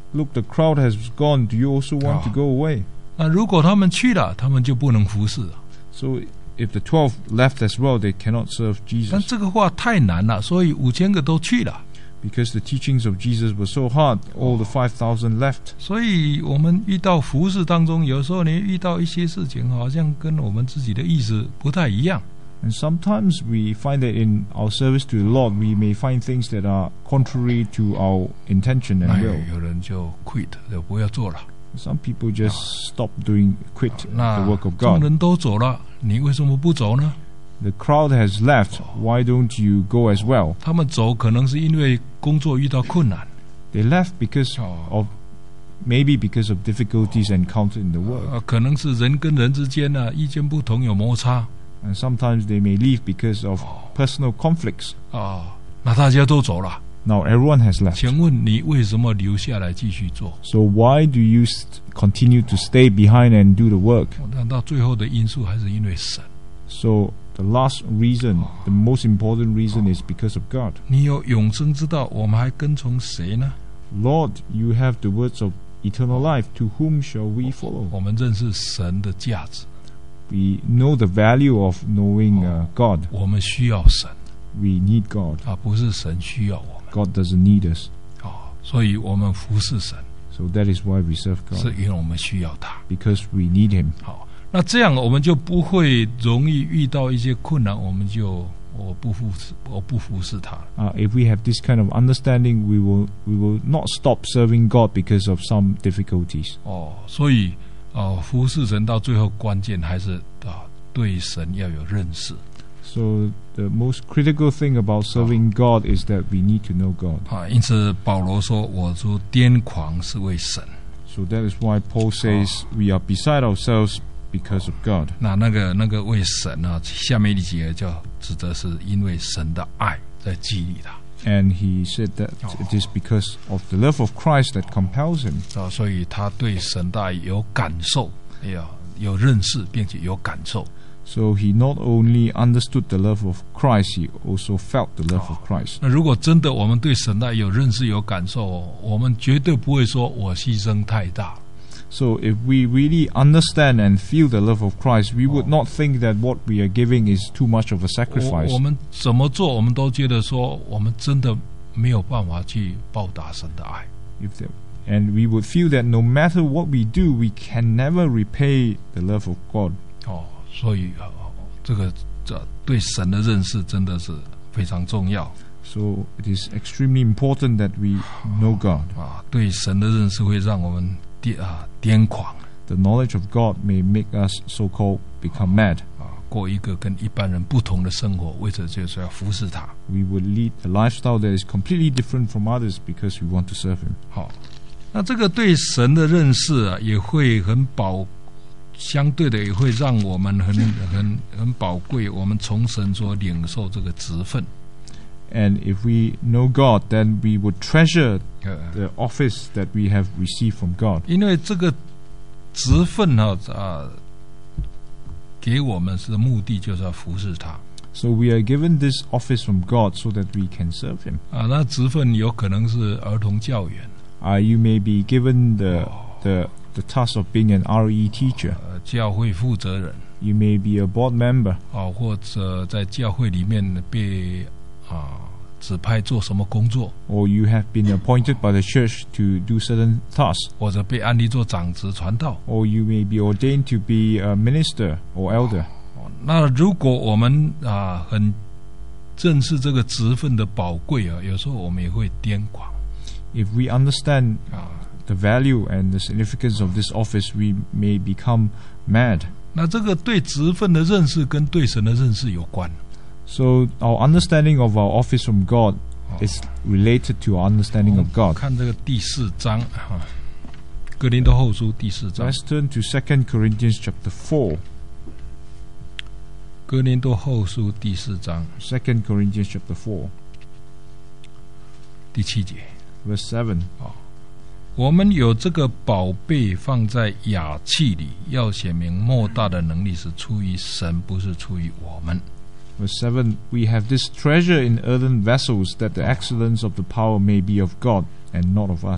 look, the crowd has gone. Do you also want to go away? 那如果他们去了，他们就不能服侍了。 So if the twelve left as well, they cannot serve 但 Jesus 这个话太难了，所以五千个都去了。 because the teachings of Jesus were so hard. All the five thousand left. 所以我们遇到服侍当中，有时候你遇到一些事情，好像跟我们自己的意思不太一样。 And sometimes we find that in our service to the Lord, we may find things that are contrary to our intention 那 and 有 will. 有人就 quit， 就不要做了。 Some people just stop doing, quit the 那 work of 众 God. 人都走了，你为什么不走呢？ The crowd has left. Why don't you go as well? 他们走可能是因为工作遇到困难， They left because of, maybe because of difficulties encountered in the work. 呃，可能是人跟人之间呢、啊、意见不同有摩擦 And sometimes they may leave because of personal conflicts. 啊。那大家都走了， Now everyone has left. 请问你为什么留下来继续做？ So why do you st- continue to stay behind and do the work? 那到最后的因素还是因为神。 So the last reason, the most important reason is because of God. 你有永生之道，我们还跟从谁呢？ Lord, you have the words of eternal life. To whom shall we follow? 我们认识神的价值， We know the value of knowing uh, God. 我们需要神 We need God. 啊，不是神需要我们 God doesn't need us. 啊。所以我们服侍神， So that is why we serve 是 God. 因为我们需要他。 Because we need Him. 好，那这样我们就不会容易遇到一些困难，我们就我不服侍，我不服侍他。 Uh, if we have this kind of understanding, we will we will not stop serving God because of some difficulties. 哦，所以哦，服侍神到最后关键还是啊，对神要有认识 So the most critical thing about serving God is that we need to know God. 啊。因此保罗说：“我如癫狂是为神。 So that is why Paul says we are beside ourselves because of God. 那那个那个为神啊，下面一节就指的是因为神的爱在激励他 And he said that it is because of the love of Christ that compels him. 啊，所以他对神的爱有感受，有有认识，并且有感受。 So he not only understood the love of Christ, he also felt the love of Christ. 那如果真的我们对神的爱有认识、有感受，我们绝对不会说我牺牲太大。 So if we really understand and feel the love of Christ, we would not think that what we are giving is too much of a 我 sacrifice. 我们怎么做，我们都觉得说，我们真的没有办法去报答神的爱。 If there, and we would feel that no matter what we do, we can never repay the love of God. 哦，所以、呃、这个这对神的认识真的是非常重要 So it is extremely important that we know God. 啊！对神的认识会让我们癫啊癫狂 The knowledge of God may make us so-called become mad. 啊，过一个跟一般人不同的生活，为此就是要服侍他。 We would lead a lifestyle that is completely different from others because we want to serve Him. 好，那这个对神的认识啊，也会很宝，相对的也会让我们很很很宝贵。我们从神所领受这个职分， And if we know God, then we would treasure 呃， the office that we have received from God. 因为这个职分啊啊，给我们是目的就是要服侍他 So we are given this office from God so that we can serve Him. 啊。那职分有可能是儿童教员， Uh, you may be given the, the, the task of being an R E teacher. 呃，教会负责人 You may be a board member. 啊，或者在教会里面被啊指派做什么工作， Or you have been appointed by the church to do certain tasks. 或者被安立做长职传道。 Or you may be ordained to be a minister or elder. 那如果我们啊很正视这个职分的宝贵啊，有时候我们也会癫狂 If we understand 啊。 the value and the significance of this office, we may become mad. 那这个对职分的认识跟对神的认识有关。 So our understanding of our office from God is related to our understanding of God. 看这个第四章啊，哥林多后书第四章， Let's turn to Second Corinthians chapter four. 哥林多后书第四章 Second Corinthians chapter four, 第七节。 verse seven. 我们有这个宝贝放在雅器里，要显明莫大的能力是出于神，不是出于我们。 Verse seven, we have this treasure in earthen vessels, that the excellence of the power may be of God and not of us.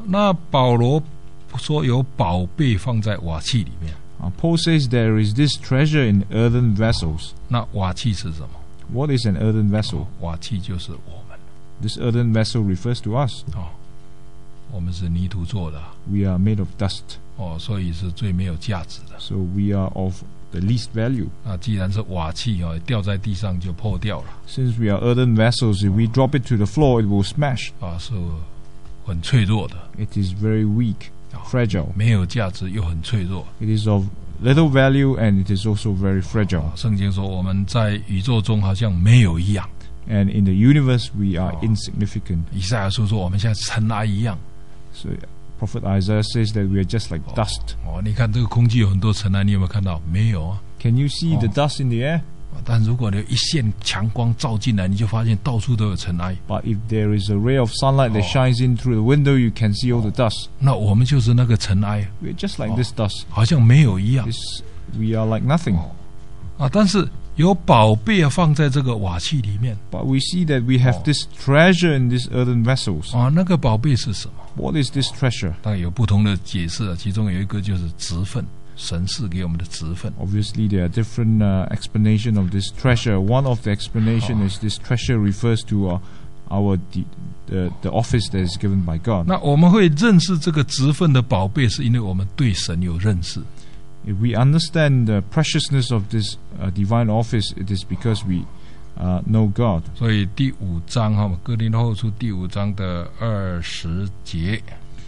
那保罗说有宝贝放在瓦器里面。 Uh, Paul says there is this treasure in earthen vessels. 那瓦器是什么？ What is an earthen vessel? 瓦器就是我们。 This earthen vessel refers to us. 哦，我们是泥土做的。 We are made of dust. 哦，所以是最没有价值的。 So we are of the least value. 啊，既然是瓦器哦，掉在地上就破掉了。 Since we are earthen vessels, if we drop it to the floor, it will smash. 啊，是很脆弱的。 It is very weak, fragile. 没有价值又很脆弱。 It is of little value and it is also very fragile. 圣经说我们在宇宙中好像没有一样。 And in the universe, we are insignificant. 以赛亚书说我们像尘埃一样。 So Prophet Isaiah says that we are just like dust. 哦，你看这个空气有很多尘埃，你有没有看到？没有啊。 Can you see the dust in the air? 但如果有一线强光照进来，你就发现到处都有尘埃。 But if there is a ray of sunlight that shines in through the window, you can see all the dust. 那我们就是那个尘埃。 We're just like this dust. 好像没有一样。 This, we are like nothing. 啊，但是有宝贝啊放在这个瓦器里面。 But we see that we have this treasure in these earthen vessels. 啊，那个宝贝是什么？ What is this treasure? 当然有不同的解释啊，其中有一个就是职分。神赐给我们的职分。 Obviously, there are different uh, explanation of this treasure. One of the explanation is this treasure refers to uh, our the, the the office that is given by God. 那我们会认识这个职分的宝贝，是因为我们对神有认识。 If we understand the preciousness of this uh, divine office, it is because we uh, know God. 所以第五章哈，哥林多后书第五章的二十节。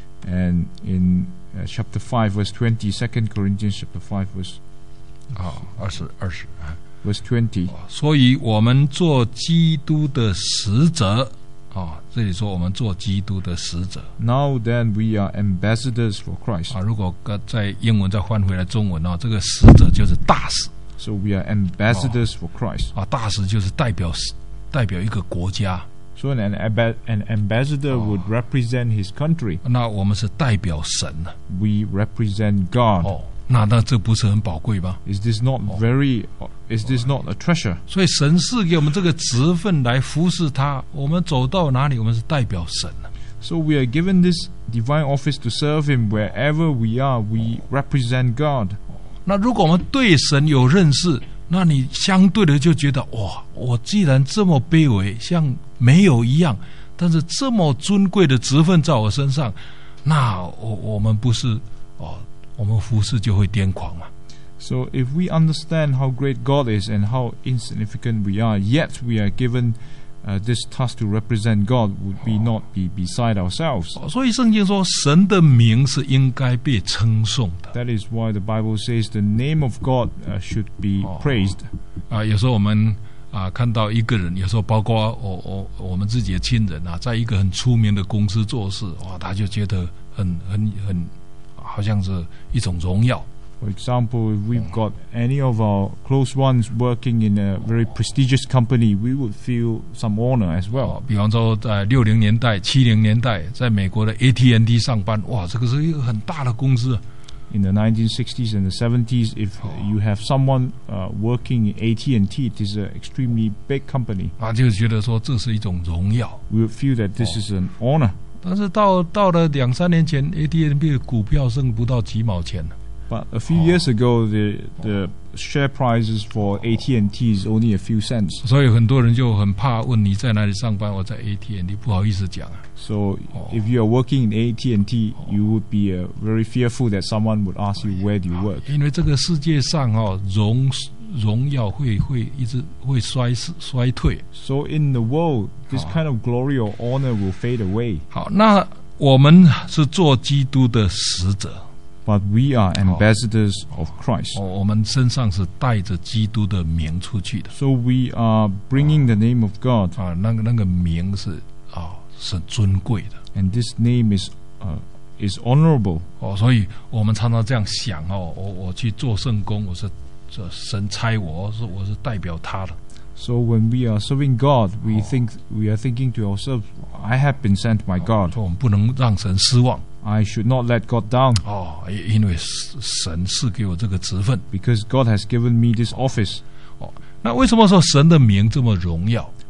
And in uh, chapter five, verse twenty, Second Corinthians chapter five, verse 啊，二十二十 verse twenty. 所以我们做基督的使者啊，这里说我们做基督的使者。 Now then, we are ambassadors for Christ. 啊，如果在英文再翻回来中文啊，这个使者就是大使。 So we are ambassadors for Christ. 啊，大使就是代表代表一个国家。 So an, ab- an ambassador would represent his country. 那我们是代表神啊。 We represent God. 哦，那那这不是很宝贵吗？ Is this not very? Is this not a treasure? 所以神赐给我们这个职分来服侍他，我们走到哪里，我们是代表神啊。 So we are given this divine office to serve Him wherever we are. We represent God. 那如果我们对神有认识，那你相对的就觉得哇，我既然这么卑微，像没有一样，但是这么尊贵的职分在我身上，那我我们不是哦，我们服侍就会癫狂嘛。 So if we understand how great God is and how insignificant we are, yet we are given uh, this task to represent God, would we not be beside ourselves? 所以圣经说，神的名是应该被称颂的。 That is why the Bible says the name of God uh, should be praised. 啊，有时候我们啊看到一个人，有时候包括我我我们自己的亲人啊，在一个很出名的公司做事，哇，他就觉得很很很，好像是一种荣耀。 For example, if we've got any of our close ones working in a very prestigious company, we would feel some honor as well. 比方说，在六零年代、七零年代，在美国的 A T and T 上班，哇，这个是一个很大的公司。 In the nineteen sixties and the seventies, if you have someone uh, working in A T and T, it is an extremely big company. 啊，就觉得说这是一种荣耀。 We would feel that this is an honor. 但是到到了两三年前 ，A T and T 的股票剩不到几毛钱了。 But a few years ago, the the share prices for A T and T is only a few cents. 所以很多人就很怕问你在哪里上班，我在 A T and T， 不好意思讲啊。 So if you are working in A T and T, you would be uh, very fearful that someone would ask you where do you work. 因为这个世界上哦，荣荣耀会会一直会衰衰退。 So in the world, this kind of glory or honor will fade away. 好，那我们是做基督的使者。 But we are ambassadors of Christ. 哦，我们身上是带着基督的名出去的。 So we are bringing the name of God. 啊，那个那个名是啊、哦、是尊贵的。 And this name is uh, is honorable. 哦，所以我们常常这样想哦，我我去做圣工，我是这神差我，是我是代表他的。 So when we are serving God, we think we are thinking to ourselves, I have been sent by God. 我们不能让神失望。 I should not let God down. 哦，因为神赐给我这个职分。 Because God has given me this office. 哦，那为什么说神的名这么荣耀？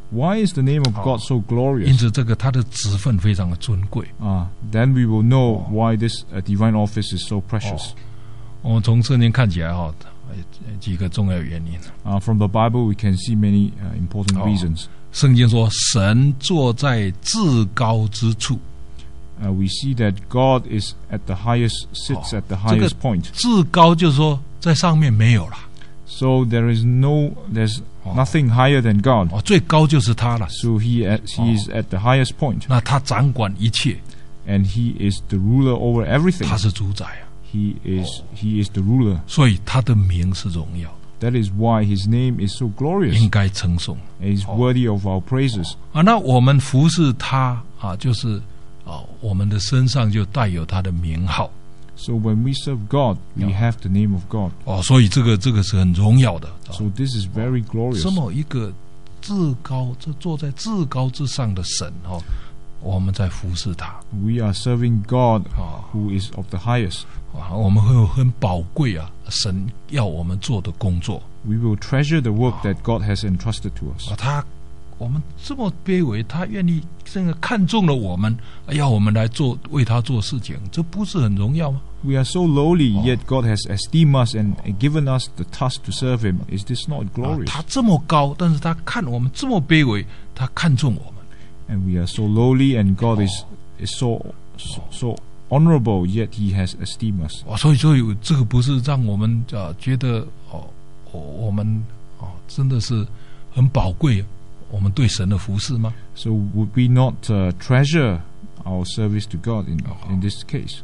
Why is the name of God so 因 glorious? 此，这个他的职分非常的尊贵。 Ah, then we will know why this uh, divine office is so precious. 我们从圣经看起来哈，几个重要原因。 Uh, from the Bible, we can see many uh, important Oh. reasons. 圣经说，神坐在至高之处。 Uh, we see that God is at the highest, sits Oh. at the 这个 highest point. 至高就是说，在上面没有了。 So there is no, there's Oh. nothing higher than God. 哦，最高就是他了。 So he, at, he is at the highest point, 那他掌管一切， and he is the ruler over everything. 他是主宰啊， He is, he is the ruler. 所以他的名是荣耀， That is why his name is so glorious 应该称颂 and is worthy of our praises. 啊。那我们服侍他啊，就是啊，我们的身上就带有他的名号 So when we serve God, we Yeah. have the name of God. 哦，所以这个这个是很荣耀的。啊 So this is very glorious. 这么一个至高，这坐在至高之上的神哦，我们在服侍他 We are serving God 啊 who is of the highest. 啊，我们会有很宝贵啊，神要我们做的工作 We will treasure the work that God has entrusted to us. 啊，他我们这么卑微，他愿意这个看中了我们，要我们来做为他做事情，这不是很荣耀吗？ We are so lowly, yet God has esteemed us and given us the task to serve Him. Is this not 啊 glorious? 他这么高，但是他看我们这么卑微，他看中我们。 And we are so lowly, and God is is so so, so honorable, yet He has esteemed us. 哦，所以所以这个不是让我们啊觉得哦，我我们哦真的是很宝贵，我们对神的服侍吗？ So would we not uh, treasure our service to God in in this case?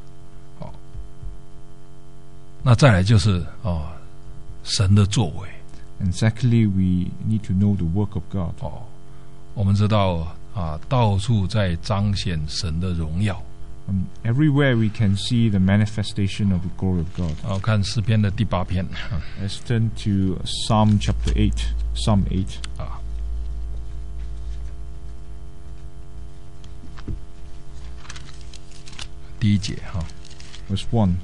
那再来就是哦，神的作为 And secondly, we need to know the work of God. 哦，我们知道啊，到处在彰显神的荣耀。 Um, everywhere we can see the manifestation of the glory of God. 哦，看诗篇的第八篇 Let's turn to Psalm chapter eight. Psalm eight. 啊，第一节哈。 Verse one.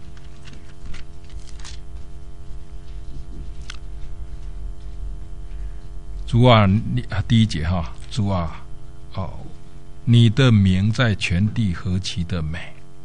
主啊，你啊第一节哈，主啊，哦，你的名在全地何其的美！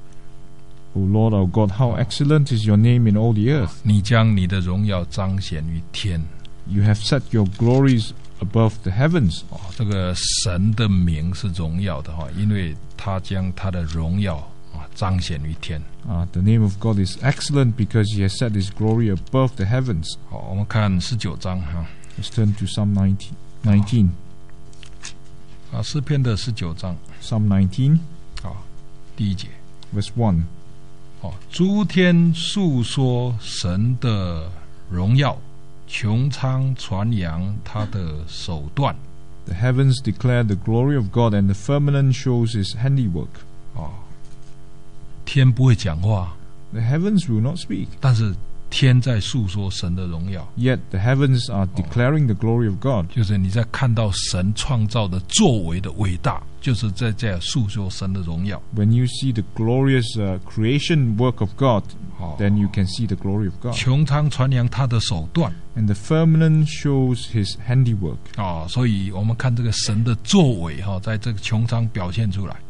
O Lord our God, how excellent is your name in all the earth. 你将你的荣耀彰显于天。 You have set your glories above the heavens. 哦，这个神的名是荣耀的哈，因为他将他的荣耀啊彰显于天。 Uh, the name of God is excellent because He has set His glory above the heavens. 好，我们看十九章哈， Let's turn to Psalm nineteen. nineteen. 啊，诗篇的十九章 Psalm nineteen, 啊，第一节。 verse one. 哦，诸天述说神的荣耀，穹苍传扬他的手段。 The heavens declare the glory of God, and the firmament shows His handiwork. 哦，天不会讲话， The heavens will not speak, 但是天在述说神的荣耀， yet the heavens are declaring the glory of God. 就是你在看到神创造的作为的伟大，就是在这样述说神的荣耀。 When you see the glorious uh, creation work of God, 哦， then you can see the glory of God. 穹苍传扬他的手段。 And the firmament shows His handiwork. 哦，所以我们看这个神的作为哈、哦，在这个穹苍表现出来。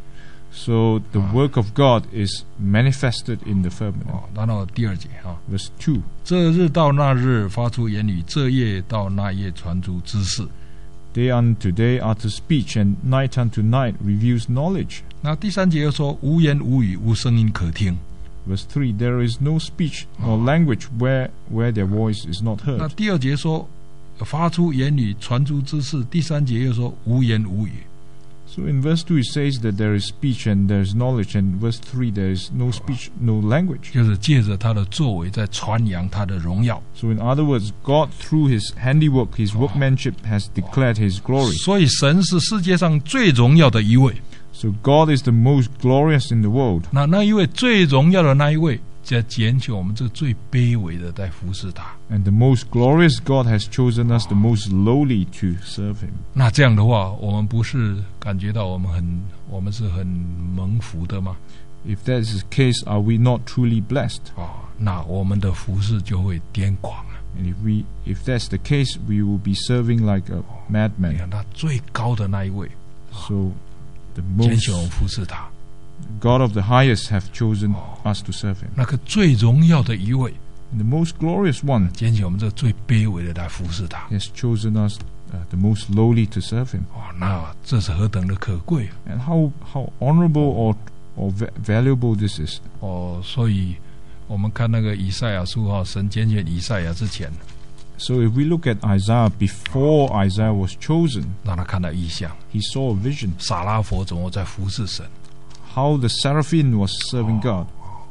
So the work of God is manifested in the firmament. 哦，然后第二节哈、 Verse two. 这日到那日发出言语，这夜到那夜传出知识。 Day unto day utters speech, and night unto night reveals knowledge. 那第三节又说无言无语，无声音可听。 Verse three. There is no speech nor language where, where their voice is not 那 heard. 第二节说发出言语，传出知识。第三节又说无言无语。 So in verse two it says that there is speech and there is knowledge, and verse three there is no speech, no language. 就是借着他的作为在传扬他的荣耀。 So in other words, God through His handiwork, His workmanship has declared His glory. 所以神是世界上最荣耀的一位。 So God is the most glorious in the world. 那那一位最荣耀的那一位，在拣选我们这最卑微的在服侍他。 And the most glorious God has chosen us, the most lowly, to serve Him. 那这样的话，我们不是感觉到我们很我们是很蒙福的吗？ If that is the case, are we not truly blessed? 哦，那我们的服侍就会癫狂啊！ And if we, if that's the case, we will be serving like a 你 madman. 看他最高的那一位， So the 拣 most 选我们服侍他； God of the highest have chosen us to serve Him. 那个最荣耀的一位， And the most glorious one 拣选我们这最卑微的来服侍他。 has chosen us, uh, the most lowly, to serve Him. 哦，那这是何等的可贵 And how how honorable or or va- valuable this is. 哦！所以我们看那个以赛亚书哈，神拣选以赛亚之前， So if we look at Isaiah, before Isaiah was chosen, 让他看到异象， he saw a vision 撒拉佛怎么在服侍神 how the seraphim was serving God.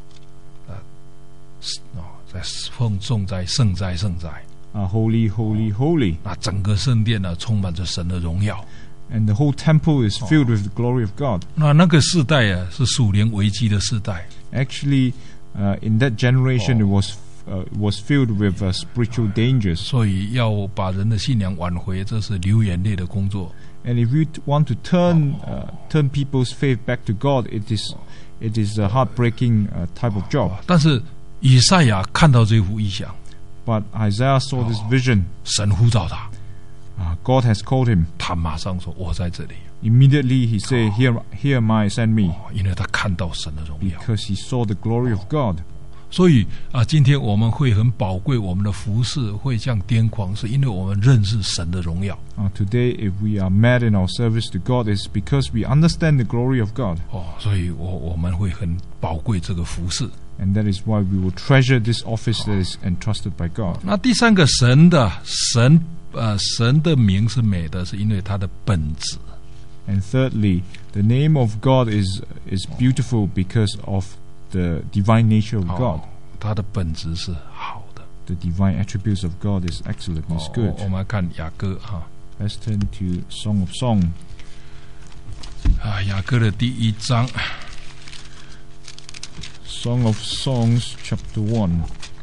哦，在奉颂在圣哉圣哉， Uh, holy, holy, holy. 那整个圣殿呢充满着神的荣耀。 And the whole temple is filled with the glory of God. 那那个世代啊，是属灵危机的世代。 Actually, uh, in that generation, it was uh, was filled with uh, spiritual dangers. 所以要把人的信仰挽回，这是流眼泪的工作。 And if you t- want to turn uh, turn people's faith back to God, it is it is a heartbreaking uh, type of job. 但是以赛亚看到这幅异象， But Isaiah saw this vision. 神呼召他， Uh, God has called him. 他马上说：“我在这里。 Immediately, he said, "Here, here am I. Send me." 哦”因为他看到神的荣耀。 Because he saw the glory of God. 所以啊，今天我们会很宝贵，我们的服事会这样癫狂，是因为我们认识神的荣耀。 Uh, today, if we are mad in our service to God, it's because we understand the glory of God. 哦，所以我我们会很宝贵这个服事。 And that is why we will treasure this office that is entrusted by God. 那第三个，神的神呃神的名是美的，是因为他的本质。 And thirdly, the name of God is is beautiful because of the divine nature of 哦 God. 他的本质是好的。 The divine attributes of God is excellent, is 哦 good. 我们来看雅歌哈 Let's turn to Song of Song. 啊，雅歌的第一章 Song of Songs, chapter one.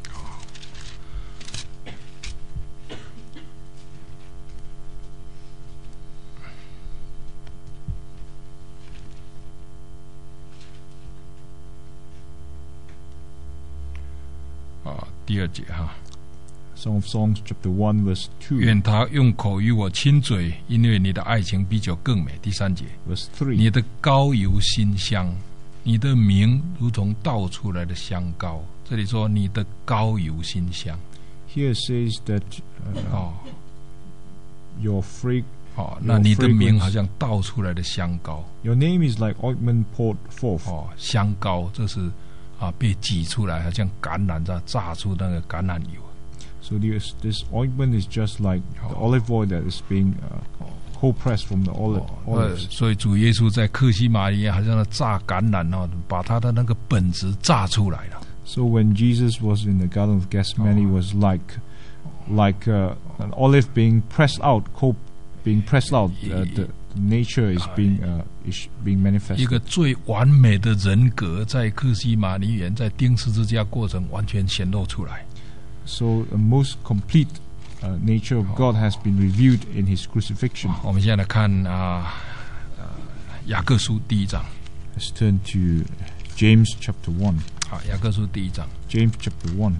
啊，第二节哈。 Song of Songs, chapter one, verse two. 愿他用口与我亲嘴，因为你的爱情比酒更美。第三节， Verse 你 three. 的膏油馨香，你的名如同倒出来的香膏。这里说你的膏油馨香， Here it says that uh, 哦 your frag- 哦，那你的名好像倒出来的香膏， your name is like ointment poured forth. 哦，香膏这是啊被挤出来，好像橄榄炸炸出那个橄榄油。 So this, this ointment is just like the olive oil that is being uh, cold pressed from the olive, 呃， olives. 所以主耶稣在克西马尼好像那榨橄榄哦，把他的那个本质榨出来了。 So when Jesus was in the Garden of Gethsemane, it was like like uh, an olive being pressed out, cold being pressed out. Uh, the nature is being uh, is being 一 manifested. 个最完美的人格，在克西马尼园在钉十字架过程完全显露出来。 So the most complete uh, nature of God has been revealed in His crucifixion. 我们现在来看啊，呃，雅各书第一章 Let's turn to James chapter one. 啊，雅各书第一章 James chapter one.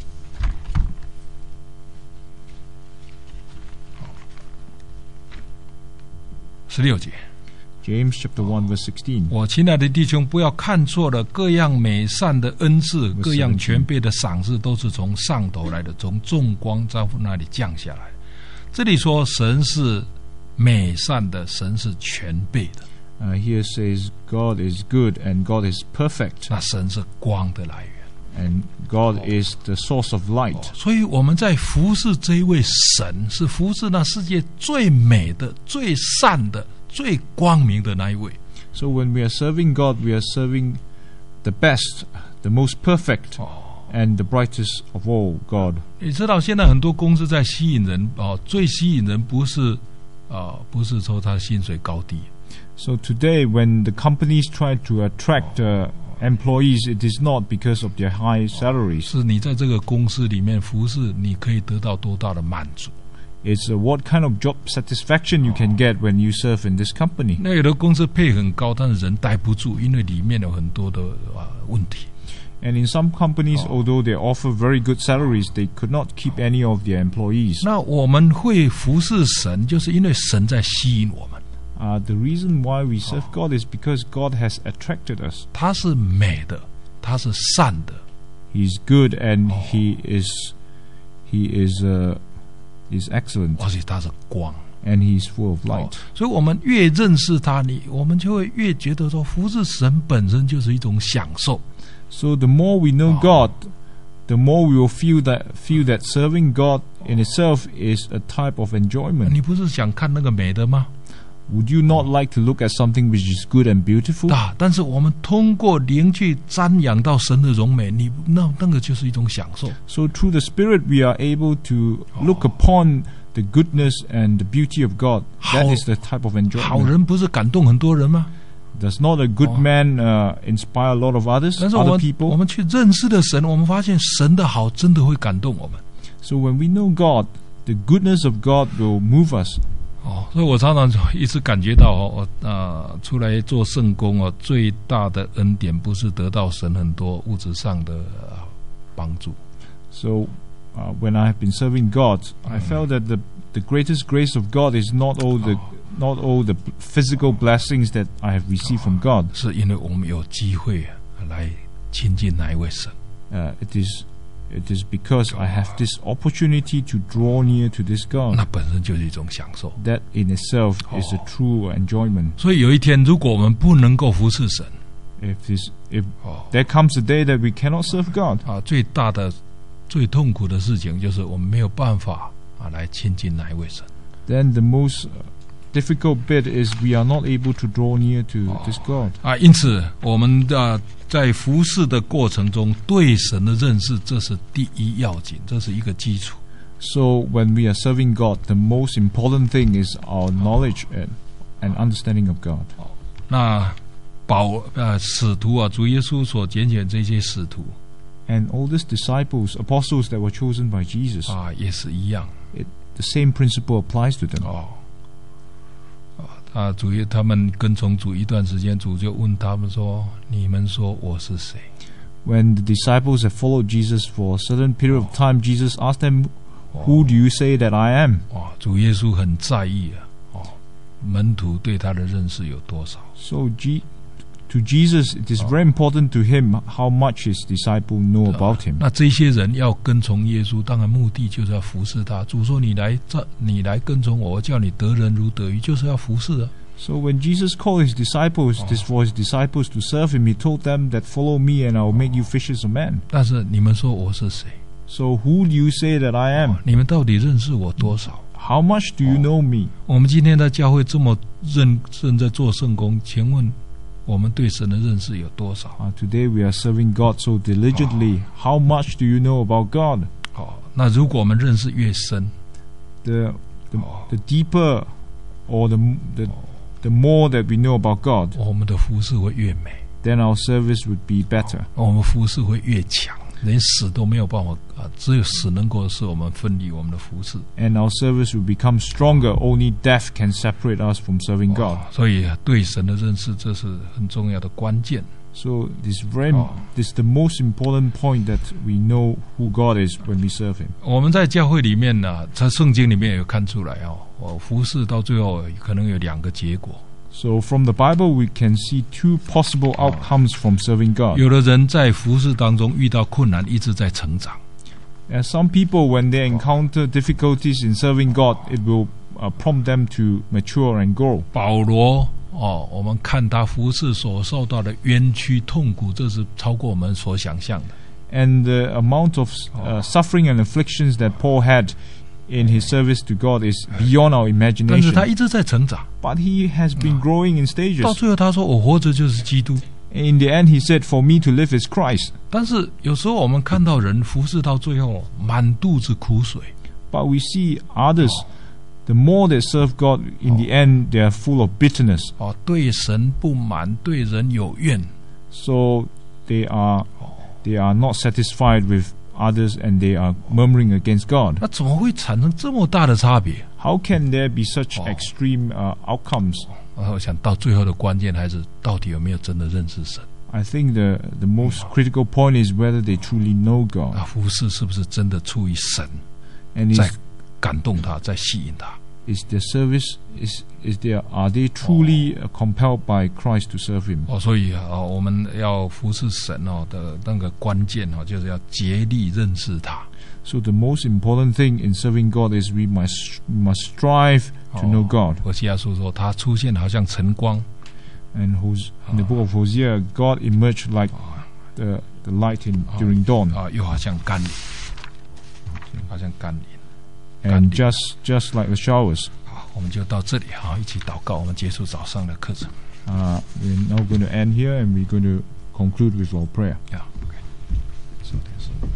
十六节。 James chapter one, verse sixteen. 我亲爱的弟兄，不要看错了，各样美善的恩赐， Verse 各样 seventeen. 全备的赏赐，都是从上头来的，从众光照父那里降下来。这里说神是美善的，神是全备的， Uh, here says God is good and God is perfect 那神是光的来源。 and God is the source of light. 所以我们在服侍这一位神，是服侍那世界最美的、最善的、最光明的那一位。 So when we are serving God, we are serving the best, the most perfect, and the brightest of all, God. 你知道现在很多公司在吸引人哦，最吸引人不是啊、呃，不是说他薪水高低， So today, when the companies try to attract uh, employees, it is not because of their high salaries. 是你在这个公司里面服侍，你可以得到多大的满足。 It's uh, what kind of job satisfaction you can get when you serve in this company. 那有的公司配很高，但是人待不住，因为里面有很多的啊问题。 And in some companies, although they offer very good salaries, they could not keep any of their employees. 那我们会服侍神，就是因为神在吸引我们。 Uh, the reason why we serve God is because God has attracted us. 他是美的，他是善的。 He's good and He is He is uh, is excellent. 而且他是光。 And He's full of light. 所以我们越认识他，你我们就会越觉得说，服侍神本身就是一种享受。 So the more we know God, the more we will feel that feel that serving God in itself is a type of enjoyment. 你不是想看那个美的吗？ Would you not like to look at something which is good and beautiful? 啊！但是我们通过灵去瞻仰到神的荣美，你那那个就是一种享受。 So through the Spirit, we are able to look upon the goodness and the beauty of God. That is the type of enjoyment. 好人不是感动很多人吗？ Does not a good man uh, inspire a lot of others, 但是我 other 们 people? 我们去认识的神，我们发现神的好真的会感动我们。 So when we know God, the goodness of God will move us. 哦，所以我常常一直感觉到哦，呃，出来做圣工哦，最大的恩典不是得到神很多物质上的、呃、帮助。 So uh, when I have been serving God, I felt that the the greatest grace of God is not all the not all the physical blessings that I have received from God. 是因为我们有机会来亲近那一位神。 Uh, it is it is because I have this opportunity to draw near to this God. 那本身就是一种享受。 That in itself is a true enjoyment. 所以有一天，如果我们不能够服侍神， If this if there comes a day that we cannot serve God, 啊，最大的、最痛苦的事情就是我们没有办法啊来亲近那一位神。 then the most difficult bit is we are not able to draw near to this God. 啊，因此我们的在服侍的过程中，对神的认识，这是第一要紧，这是一个基础。 So when we are serving God, the most important thing is our knowledge and, and understanding of God. 那保呃使徒啊，主耶稣所拣选这些使徒 And all these disciples, apostles that were chosen by Jesus, 啊，也是一样 it, the same principle applies to them. 哦。啊，主耶他们跟从主一段时间，主就问他们说：“你们说我是谁？” When the disciples have followed Jesus for a certain period of time, Jesus asked them, "Who do you say that I am?" 哦，主耶稣很在意啊，哦，门徒对他的认识有多少？ So G- to Jesus, it is very important to him how much his disciples know about him. 那这些人要跟从耶稣，当然目的就是要服侍他。主说：“你来这，你来跟从我，我叫你得人如得鱼，就是要服侍啊。” So when Jesus called his disciples, this for his disciples to serve him, he told them that follow me and I will make you fishers of men. 但是你们说我是谁？ So who do you say that I am? 你们到底认识我多少？ How much do you know me? 我们今天在教会这么认真在做圣工，请问我们对神的认识有多少？ Uh, today we are serving God so diligently. How much do you know about God? 好，那如果我们认识越深， The the, the deeper or the the the more that we know about God, 我们的服事会越美， then our service would be better. 我们服事会越强，连死都没有办法啊！只有死能够使我们分离我们的服事。 And our service will become stronger. Only death can separate us from serving God. 所以对神的认识，这是很重要的关键。 So this very this is the most important point that we know who God is when we serve Him. 我们在教会里面呢，在圣经里面有看出来哦，我服事到最后可能有两个结果。 So from the Bible we can see two possible outcomes from serving God. 有的人在服事当中遇到困难，一直在成长。 And some people, when they encounter difficulties in serving God, it will uh, prompt them to mature and grow. 保罗哦，我们看他服事所受到的冤屈痛苦，这是超过我们所想象的。 And the amount of uh, suffering and afflictions that Paul had in his service to God is beyond our 但是他 imagination. 一直在成长， But he has been growing in 到 stages. 最后他说：“我活着就是基督。” In the end, he said, "For me to live is Christ." 但是有时候我们看到人服侍到最后满肚子苦水， But we see others, the more they serve God, in the end, they are full of bitterness. 哦，对神不满，对人有怨。 So they are they are not satisfied with others, and they are murmuring against God. 那怎么会产生这么大的差别？ How can there be such extreme uh, outcomes? 我想到最后的关键还是到底有没有真的认识神？ I think the the most critical point is whether they truly know God. 啊，服侍是不是真的出于神， And 在 is 感动他，在吸引他？ is their service is is there are they truly uh, compelled by Christ to serve Him? 哦，所以啊，我们要服侍神哦的那个关键哦，就是要竭力认识他。 So the most important thing in serving God is we must must strive to know God. 何西阿书说，他出现好像晨光。 And Hos- in the book of Hosea, God emerged like the the light in during dawn, 啊，又好像甘霖，好像甘霖。 and just just like the showers. 好，我们就到这里哈，一起祷告，我们结束早上的课程。 Uh, we're now going to end here, and we're going to conclude with our prayer. 呀。